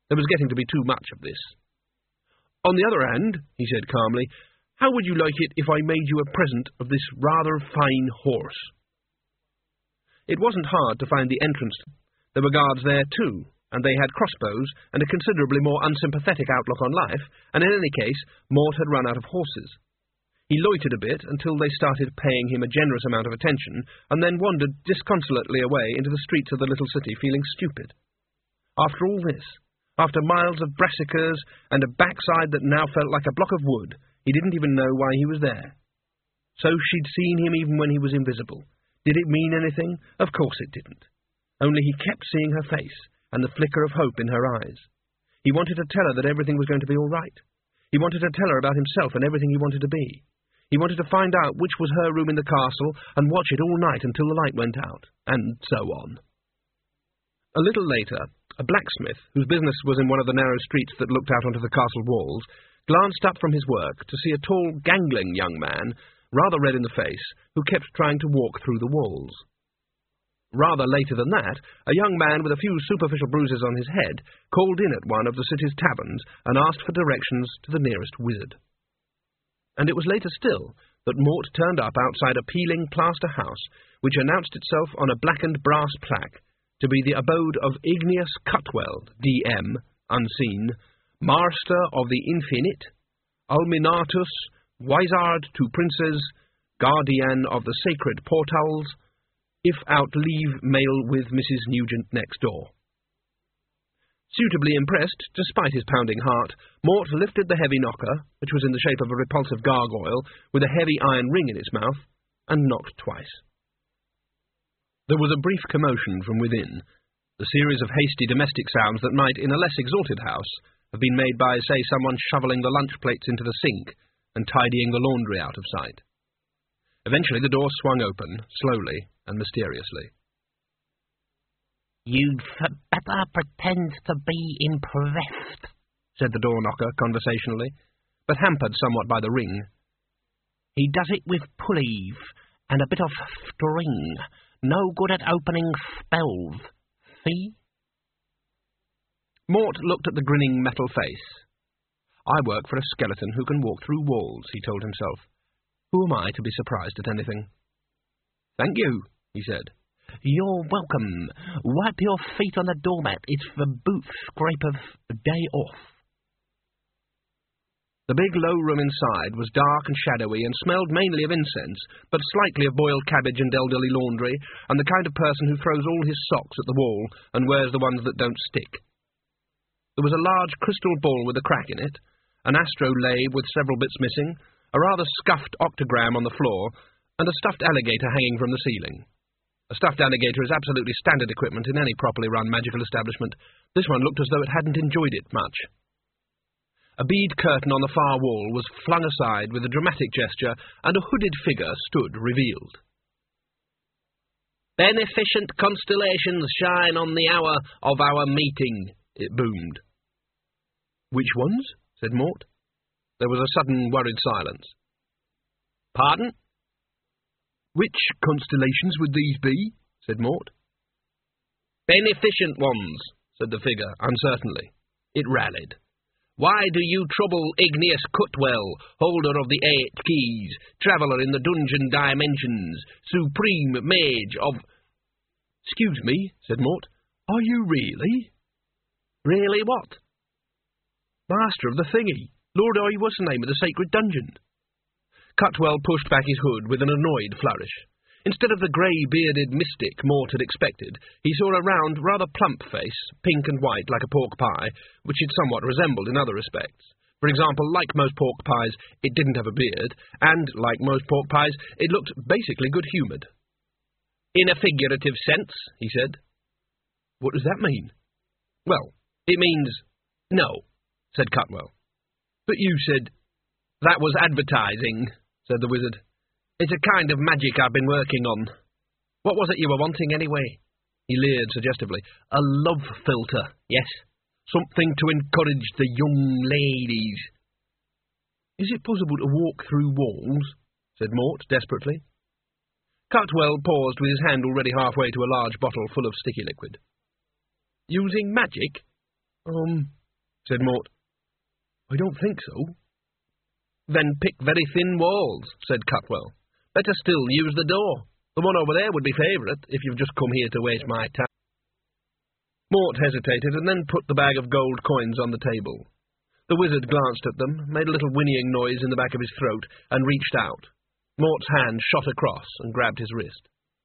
There was getting to be too much of this. "On the other hand," he said calmly, "how would you like it if I made you a present of this rather fine horse?" It wasn't hard to find the entrance. There were guards there too, and they had crossbows and a considerably more unsympathetic outlook on life, and in any case, Mort had run out of horses. He loitered a bit until they started paying him a generous amount of attention, and then wandered disconsolately away into the streets of the little city, feeling stupid. After all this, after miles of brassicas and a backside that now felt like a block of wood, he didn't even know why he was there. So she'd seen him even when he was invisible. Did it mean anything? Of course it didn't. Only he kept seeing her face, and the flicker of hope in her eyes. He wanted to tell her that everything was going to be all right. He wanted to tell her about himself and everything he wanted to be. He wanted to find out which was her room in the castle, and watch it all night until the light went out, and so on. A little later, a blacksmith, whose business was in one of the narrow streets that looked out onto the castle walls, glanced up from his work to see a tall, gangling young man, rather red in the face, who kept trying to walk through the walls. Rather later than that, a young man with a few superficial bruises on his head called in at one of the city's taverns and asked for directions to the nearest wizard. And it was later still that Mort turned up outside a peeling plaster house, which announced itself on a blackened brass plaque to be the abode of Igneous Cutwell, D M, unseen, Master of the Infinite, Ulminatus, Wisard to Princes, Guardian of the Sacred Portals, if out leave mail with Missus Nugent next door. Suitably impressed, despite his pounding heart, Mort lifted the heavy knocker, which was in the shape of a repulsive gargoyle, with a heavy iron ring in its mouth, and knocked twice. There was a brief commotion from within, a series of hasty domestic sounds that might, in a less exalted house, have been made by, say, someone shoveling the lunch plates into the sink and tidying the laundry out of sight. Eventually the door swung open, slowly and mysteriously. "You'd better pretend to be impressed," said the door-knocker conversationally, but hampered somewhat by the ring. "He does it with pulleys and a bit of string. No good at opening spells. See?" Mort looked at the grinning metal face. "I work for a skeleton who can walk through walls," he told himself. "Who am I to be surprised at anything?" "Thank you," he said. "You're welcome. Wipe your feet on the doormat. It's the boot scrape of day off." The big low room inside was dark and shadowy and smelled mainly of incense, but slightly of boiled cabbage and elderly laundry, and the kind of person who throws all his socks at the wall and wears the ones that don't stick. There was a large crystal ball with a crack in it, an astrolabe with several bits missing, a rather scuffed octagram on the floor, and a stuffed alligator hanging from the ceiling. A stuffed alligator is absolutely standard equipment in any properly run magical establishment. This one looked as though it hadn't enjoyed it much. A bead curtain on the far wall was flung aside with a dramatic gesture, and a hooded figure stood revealed. "Beneficent constellations shine on the hour of our meeting," it boomed. "Which ones?" said Mort. There was a sudden worried silence. "Pardon?" "Which constellations would these be?" said Mort. "Beneficent ones," said the figure, uncertainly. It rallied. "Why do you trouble Igneous Cutwell, holder of the eight keys, traveller in the dungeon dimensions, supreme mage of—" "Excuse me," said Mort. "Are you really?" "Really what?" "Master of the thingy. Lord I what's the name of the sacred dungeon?" Cutwell pushed back his hood with an annoyed flourish. Instead of the grey-bearded mystic Mort had expected, he saw a round, rather plump face, pink and white like a pork pie, which it somewhat resembled in other respects. For example, like most pork pies, it didn't have a beard, and, like most pork pies, it looked basically good-humoured. "In a figurative sense," he said. "What does that mean?" "Well, it means no," said Cutwell. "But you said—" "That was advertising," said the wizard. "It's a kind of magic I've been working on. What was it you were wanting, anyway?" He leered suggestively. "A love philter, yes. Something to encourage the young ladies." "Is it possible to walk through walls?" said Mort desperately. Cutwell paused with his hand already halfway to a large bottle full of sticky liquid. "Using magic?" Um, said Mort. I don't think so. Then pick very thin walls, said Cutwell. Better still, use the door. The one over there would be favourite, if you've just come here to waste my time. Mort hesitated, and then put the bag of gold coins on the table. The wizard glanced at them, made a little whinnying noise in the back of his throat, and reached out. Mort's hand shot across and grabbed his wrist.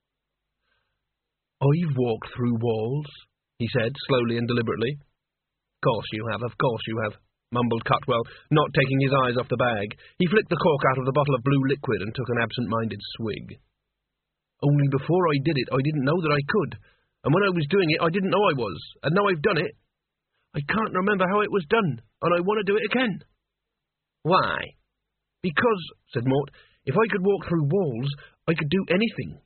I've walked through walls, he said, slowly and deliberately. Of course you have, of course you have, mumbled Cutwell, not taking his eyes off the bag. He flicked the cork out of the bottle of blue liquid and took an absent-minded swig. Only before I did it, I didn't know that I could, and when I was doing it, I didn't know I was, and now I've done it. I can't remember how it was done, and I want to do it again. Why? Because, said Mort, if I could walk through walls, I could do anything.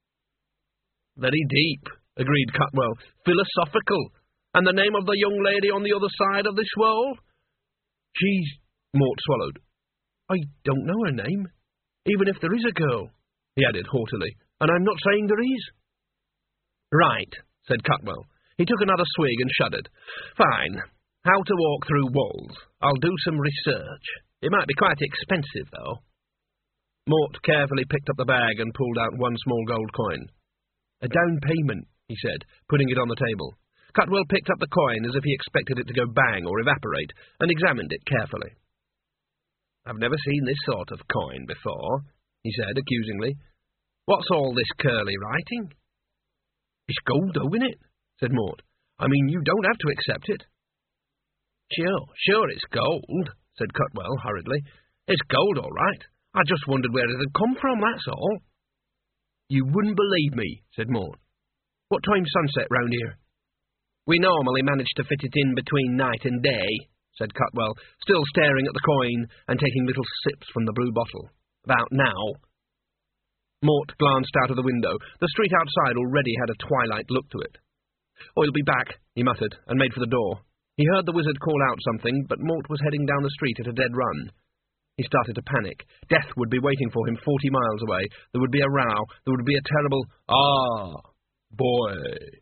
Very deep, agreed Cutwell. Philosophical. And the name of the young lady on the other side of this wall? She's... Mort swallowed. I don't know her name. Even if there is a girl, he added haughtily, and I'm not saying there is. Right, said Cutwell. He took another swig and shuddered. Fine. How to walk through walls. I'll do some research. It might be quite expensive, though. Mort carefully picked up the bag and pulled out one small gold coin. A down payment, he said, putting it on the table. Cutwell picked up the coin as if he expected it to go bang or evaporate, and examined it carefully. I've never seen this sort of coin before, he said accusingly. What's all this curly writing? It's gold, though, isn't it? Said Mort. I mean, you don't have to accept it. Sure, sure it's gold, said Cutwell hurriedly. It's gold, all right. I just wondered where it had come from, that's all. You wouldn't believe me, said Mort. What time's sunset round here? We normally manage to fit it in between night and day, said Cutwell, still staring at the coin and taking little sips from the blue bottle. About now. Mort glanced out of the window. The street outside already had a twilight look to it. I'll be back, he muttered, and made for the door. He heard the wizard call out something, but Mort was heading down the street at a dead run. He started to panic. Death would be waiting for him forty miles away. There would be a row. There would be a terrible... Ah, boy.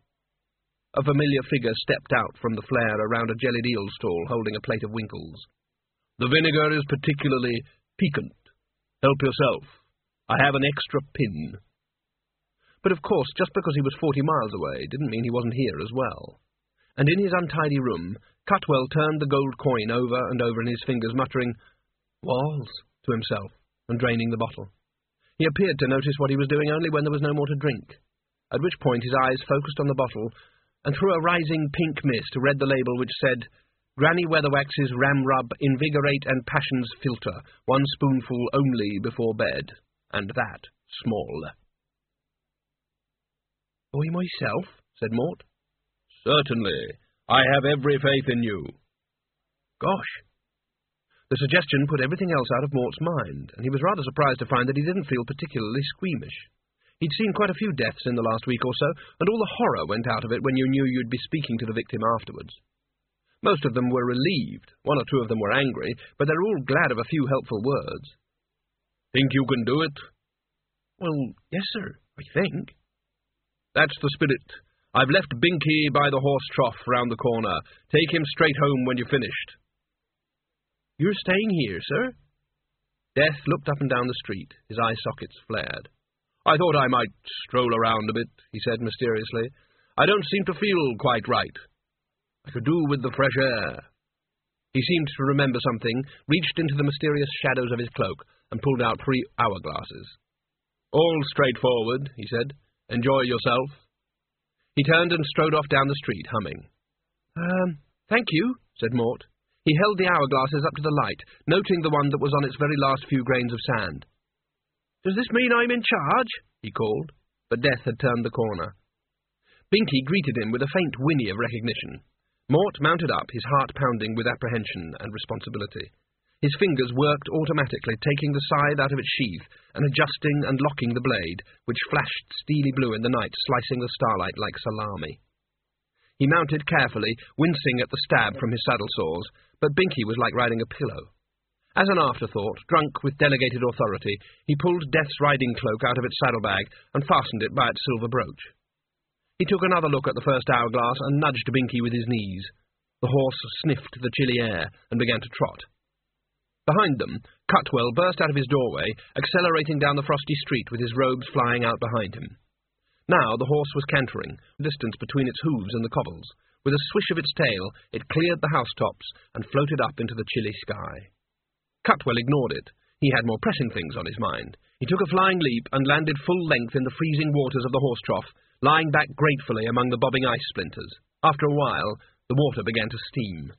A familiar figure stepped out from the flare around a jellied eel stall holding a plate of winkles. The vinegar is particularly piquant. Help yourself. I have an extra pin. But of course, just because he was forty miles away didn't mean he wasn't here as well. And in his untidy room, Cutwell turned the gold coin over and over in his fingers, muttering, "Walls," to himself, and draining the bottle. He appeared to notice what he was doing only when there was no more to drink, at which point his eyes focused on the bottle, and through a rising pink mist read the label which said, Granny Weatherwax's Ram Rub Invigorate and Passions Filter, one spoonful only before bed, and that small. By myself? Said Mort. Certainly. I have every faith in you. Gosh. The suggestion put everything else out of Mort's mind, and he was rather surprised to find that he didn't feel particularly squeamish. He'd seen quite a few deaths in the last week or so, and all the horror went out of it when you knew you'd be speaking to the victim afterwards. Most of them were relieved, one or two of them were angry, but they were all glad of a few helpful words. Think you can do it? Well, yes, sir, I think. That's the spirit. I've left Binky by the horse trough round the corner. Take him straight home when you've finished. You're staying here, sir? Death looked up and down the street. His eye sockets flared. I thought I might stroll around a bit, he said mysteriously. I don't seem to feel quite right. I could do with the fresh air. He seemed to remember something, reached into the mysterious shadows of his cloak, and pulled out three hourglasses. All straightforward, he said. Enjoy yourself. He turned and strode off down the street, humming. Um, thank you, said Mort. He held the hourglasses up to the light, noting the one that was on its very last few grains of sand. Does this mean I'm in charge? He called, but Death had turned the corner. Binky greeted him with a faint whinny of recognition. Mort mounted up, his heart pounding with apprehension and responsibility. His fingers worked automatically, taking the scythe out of its sheath and adjusting and locking the blade, which flashed steely blue in the night, slicing the starlight like salami. He mounted carefully, wincing at the stab from his saddle sores, but Binky was like riding a pillow. As an afterthought, drunk with delegated authority, he pulled Death's riding cloak out of its saddlebag and fastened it by its silver brooch. He took another look at the first hourglass and nudged Binky with his knees. The horse sniffed the chilly air and began to trot. Behind them, Cutwell burst out of his doorway, accelerating down the frosty street with his robes flying out behind him. Now the horse was cantering, the distance between its hooves and the cobbles. With a swish of its tail, it cleared the housetops and floated up into the chilly sky. Cutwell ignored it. He had more pressing things on his mind. He took a flying leap and landed full length in the freezing waters of the horse trough, lying back gratefully among the bobbing ice splinters. After a while, the water began to steam.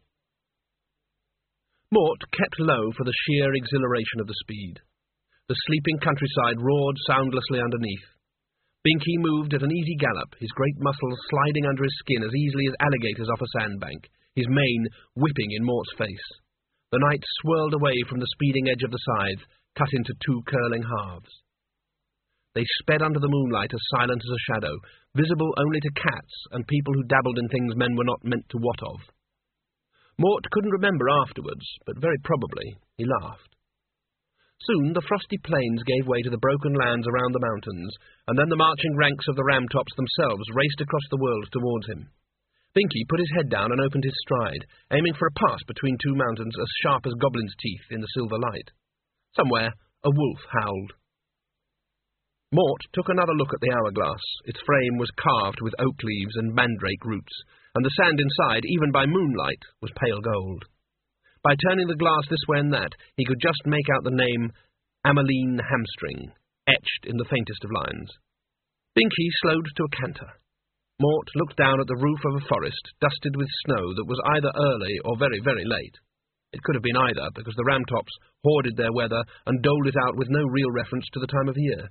Mort kept low for the sheer exhilaration of the speed. The sleeping countryside roared soundlessly underneath. Binky moved at an easy gallop, his great muscles sliding under his skin as easily as alligators off a sandbank, his mane whipping in Mort's face. The night swirled away from the speeding edge of the scythe, cut into two curling halves. They sped under the moonlight as silent as a shadow, visible only to cats and people who dabbled in things men were not meant to wot of. Mort couldn't remember afterwards, but very probably he laughed. Soon the frosty plains gave way to the broken lands around the mountains, and then the marching ranks of the Ramtops themselves raced across the world towards him. Binky put his head down and opened his stride, aiming for a pass between two mountains as sharp as goblins' teeth in the silver light. Somewhere a wolf howled. Mort took another look at the hourglass. Its frame was carved with oak leaves and mandrake roots, and the sand inside, even by moonlight, was pale gold. By turning the glass this way and that, he could just make out the name Ameline Hamstring, etched in the faintest of lines. Binky slowed to a canter. Mort looked down at the roof of a forest, dusted with snow that was either early or very, very late. It could have been either, because the Ramtops hoarded their weather and doled it out with no real reference to the time of year.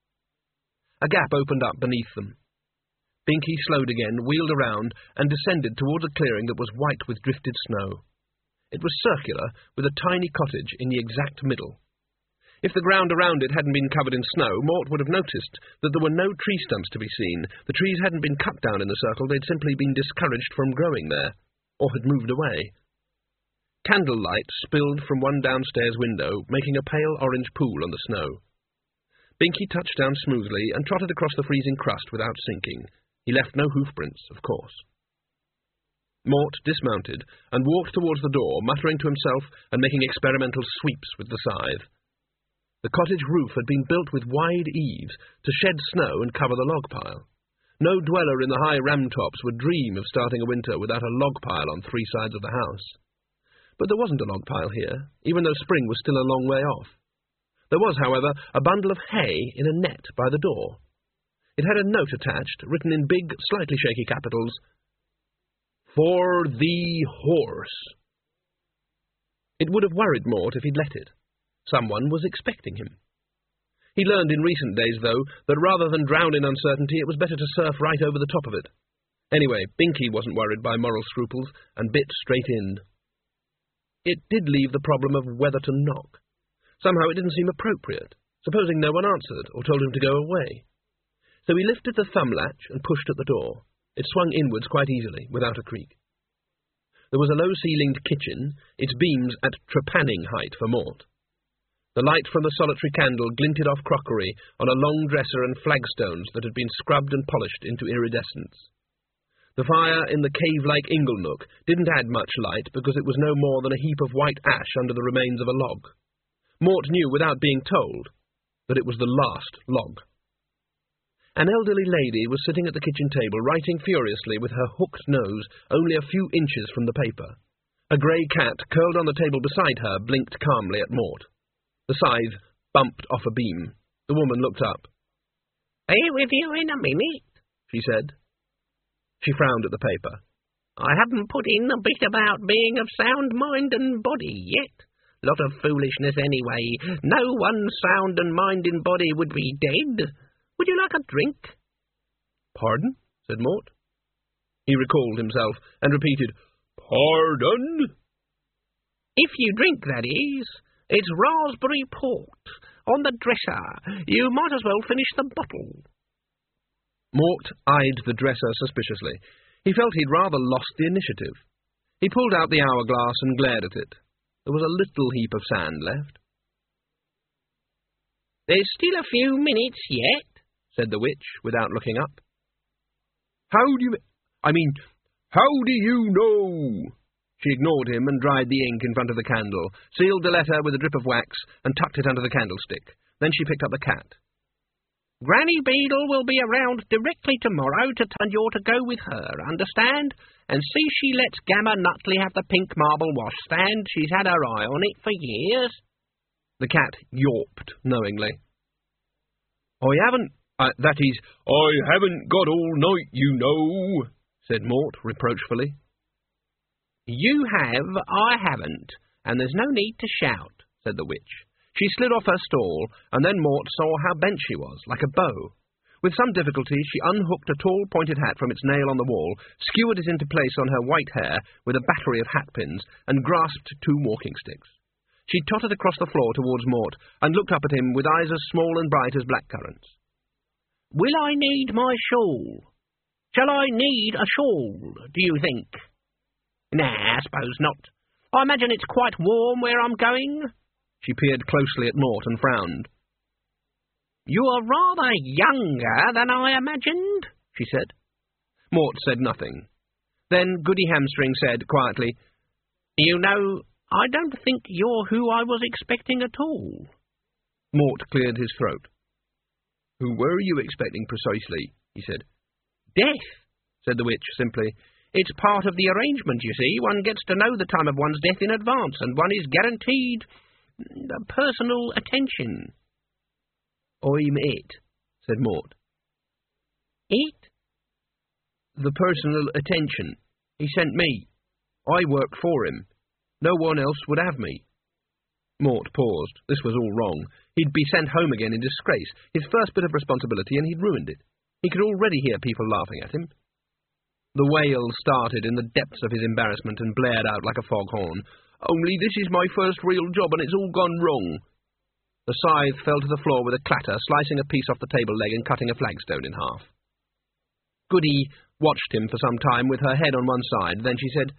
A gap opened up beneath them. Binky slowed again, wheeled around, and descended towards a clearing that was white with drifted snow. It was circular, with a tiny cottage in the exact middle. If the ground around it hadn't been covered in snow, Mort would have noticed that there were no tree stumps to be seen. The trees hadn't been cut down in the circle, they'd simply been discouraged from growing there, or had moved away. Candlelight spilled from one downstairs window, making a pale orange pool on the snow. Binky touched down smoothly and trotted across the freezing crust without sinking. He left no hoofprints, of course. Mort dismounted and walked towards the door, muttering to himself and making experimental sweeps with the scythe. The cottage roof had been built with wide eaves to shed snow and cover the log pile. No dweller in the high Ramtops would dream of starting a winter without a log pile on three sides of the house. But there wasn't a log pile here, even though spring was still a long way off. There was, however, a bundle of hay in a net by the door. It had a note attached, written in big, slightly shaky capitals, "For the horse." It would have worried Mort if he'd let it. Someone was expecting him. He learned in recent days, though, that rather than drown in uncertainty, it was better to surf right over the top of it. Anyway, Binky wasn't worried by moral scruples, and bit straight in. It did leave the problem of whether to knock. Somehow it didn't seem appropriate, supposing no one answered or told him to go away. So he lifted the thumb latch and pushed at the door. It swung inwards quite easily, without a creak. There was a low-ceilinged kitchen, its beams at trepanning height for Mort. The light from the solitary candle glinted off crockery on a long dresser and flagstones that had been scrubbed and polished into iridescence. The fire in the cave-like inglenook didn't add much light because it was no more than a heap of white ash under the remains of a log. Mort knew, without being told, that it was the last log. An elderly lady was sitting at the kitchen table, writing furiously with her hooked nose only a few inches from the paper. A grey cat, curled on the table beside her, blinked calmly at Mort. The scythe bumped off a beam. The woman looked up. "Be with you in a minute," she said. She frowned at the paper. "I haven't put in the bit about being of sound mind and body yet. Lot of foolishness anyway. No one sound and mind in body would be dead. Would you like a drink?" "Pardon?" said Mort. He recalled himself and repeated, "Pardon?" "If you drink, that is. It's raspberry port. On the dresser. You might as well finish the bottle." Mort eyed the dresser suspiciously. He felt he'd rather lost the initiative. He pulled out the hourglass and glared at it. There was a little heap of sand left. "There's still a few minutes yet," said the witch, without looking up. "How do you... I mean, how do you know?" She ignored him and dried the ink in front of the candle, sealed the letter with a drip of wax, and tucked it under the candlestick. Then she picked up the cat. Granny Beadle will be around directly tomorrow to tell you to go with her, understand? And see she lets Gamma Nutley have the pink marble washstand. She's had her eye on it for years. The cat yawped knowingly. I haven't, uh, that is, I haven't got all night, you know, said Mort reproachfully. You have, I haven't, and there's no need to shout, said the witch. She slid off her stall, and then Mort saw how bent she was, like a bow. With some difficulty, she unhooked a tall pointed hat from its nail on the wall, skewered it into place on her white hair with a battery of hatpins, and grasped two walking sticks. She tottered across the floor towards Mort, and looked up at him with eyes as small and bright as blackcurrants. Will I need my shawl? Shall I need a shawl, do you think? Nah, I suppose not. I imagine it's quite warm where I'm going. She peered closely at Mort and frowned. You are rather younger than I imagined, she said. Mort said nothing. Then Goody Hamstring said quietly, You know, I don't think you're who I was expecting at all. Mort cleared his throat. Who were you expecting precisely? He said. Death, said the witch simply. It's part of the arrangement, you see. One gets to know the time of one's death in advance, and one is guaranteed personal attention. I'm it, said Mort. It? The personal attention. He sent me. I work for him. No one else would have me. Mort paused. This was all wrong. He'd be sent home again in disgrace, his first bit of responsibility, and he'd ruined it. He could already hear people laughing at him. The wail started in the depths of his embarrassment and blared out like a foghorn. Only this is my first real job, and it's all gone wrong. The scythe fell to the floor with a clatter, slicing a piece off the table leg and cutting a flagstone in half. Goody watched him for some time with her head on one side. Then she said,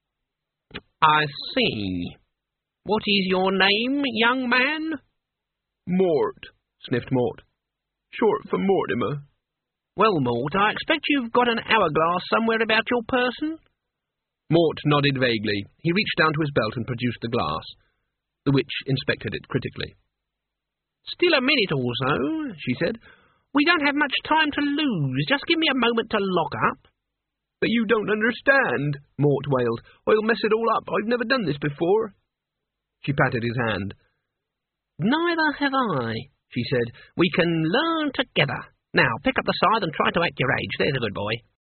I see. What is your name, young man? Mort, sniffed Mort. Short for Mortimer. Well, Mort, I expect you've got an hourglass somewhere about your person? Mort nodded vaguely. He reached down to his belt and produced the glass. The witch inspected it critically. Still a minute or so, she said. We don't have much time to lose. Just give me a moment to lock up. But you don't understand, Mort wailed. I'll mess it all up. I've never done this before. She patted his hand. Neither have I, she said. We can learn together. Now, pick up the scythe and try to act your age. There's a good boy.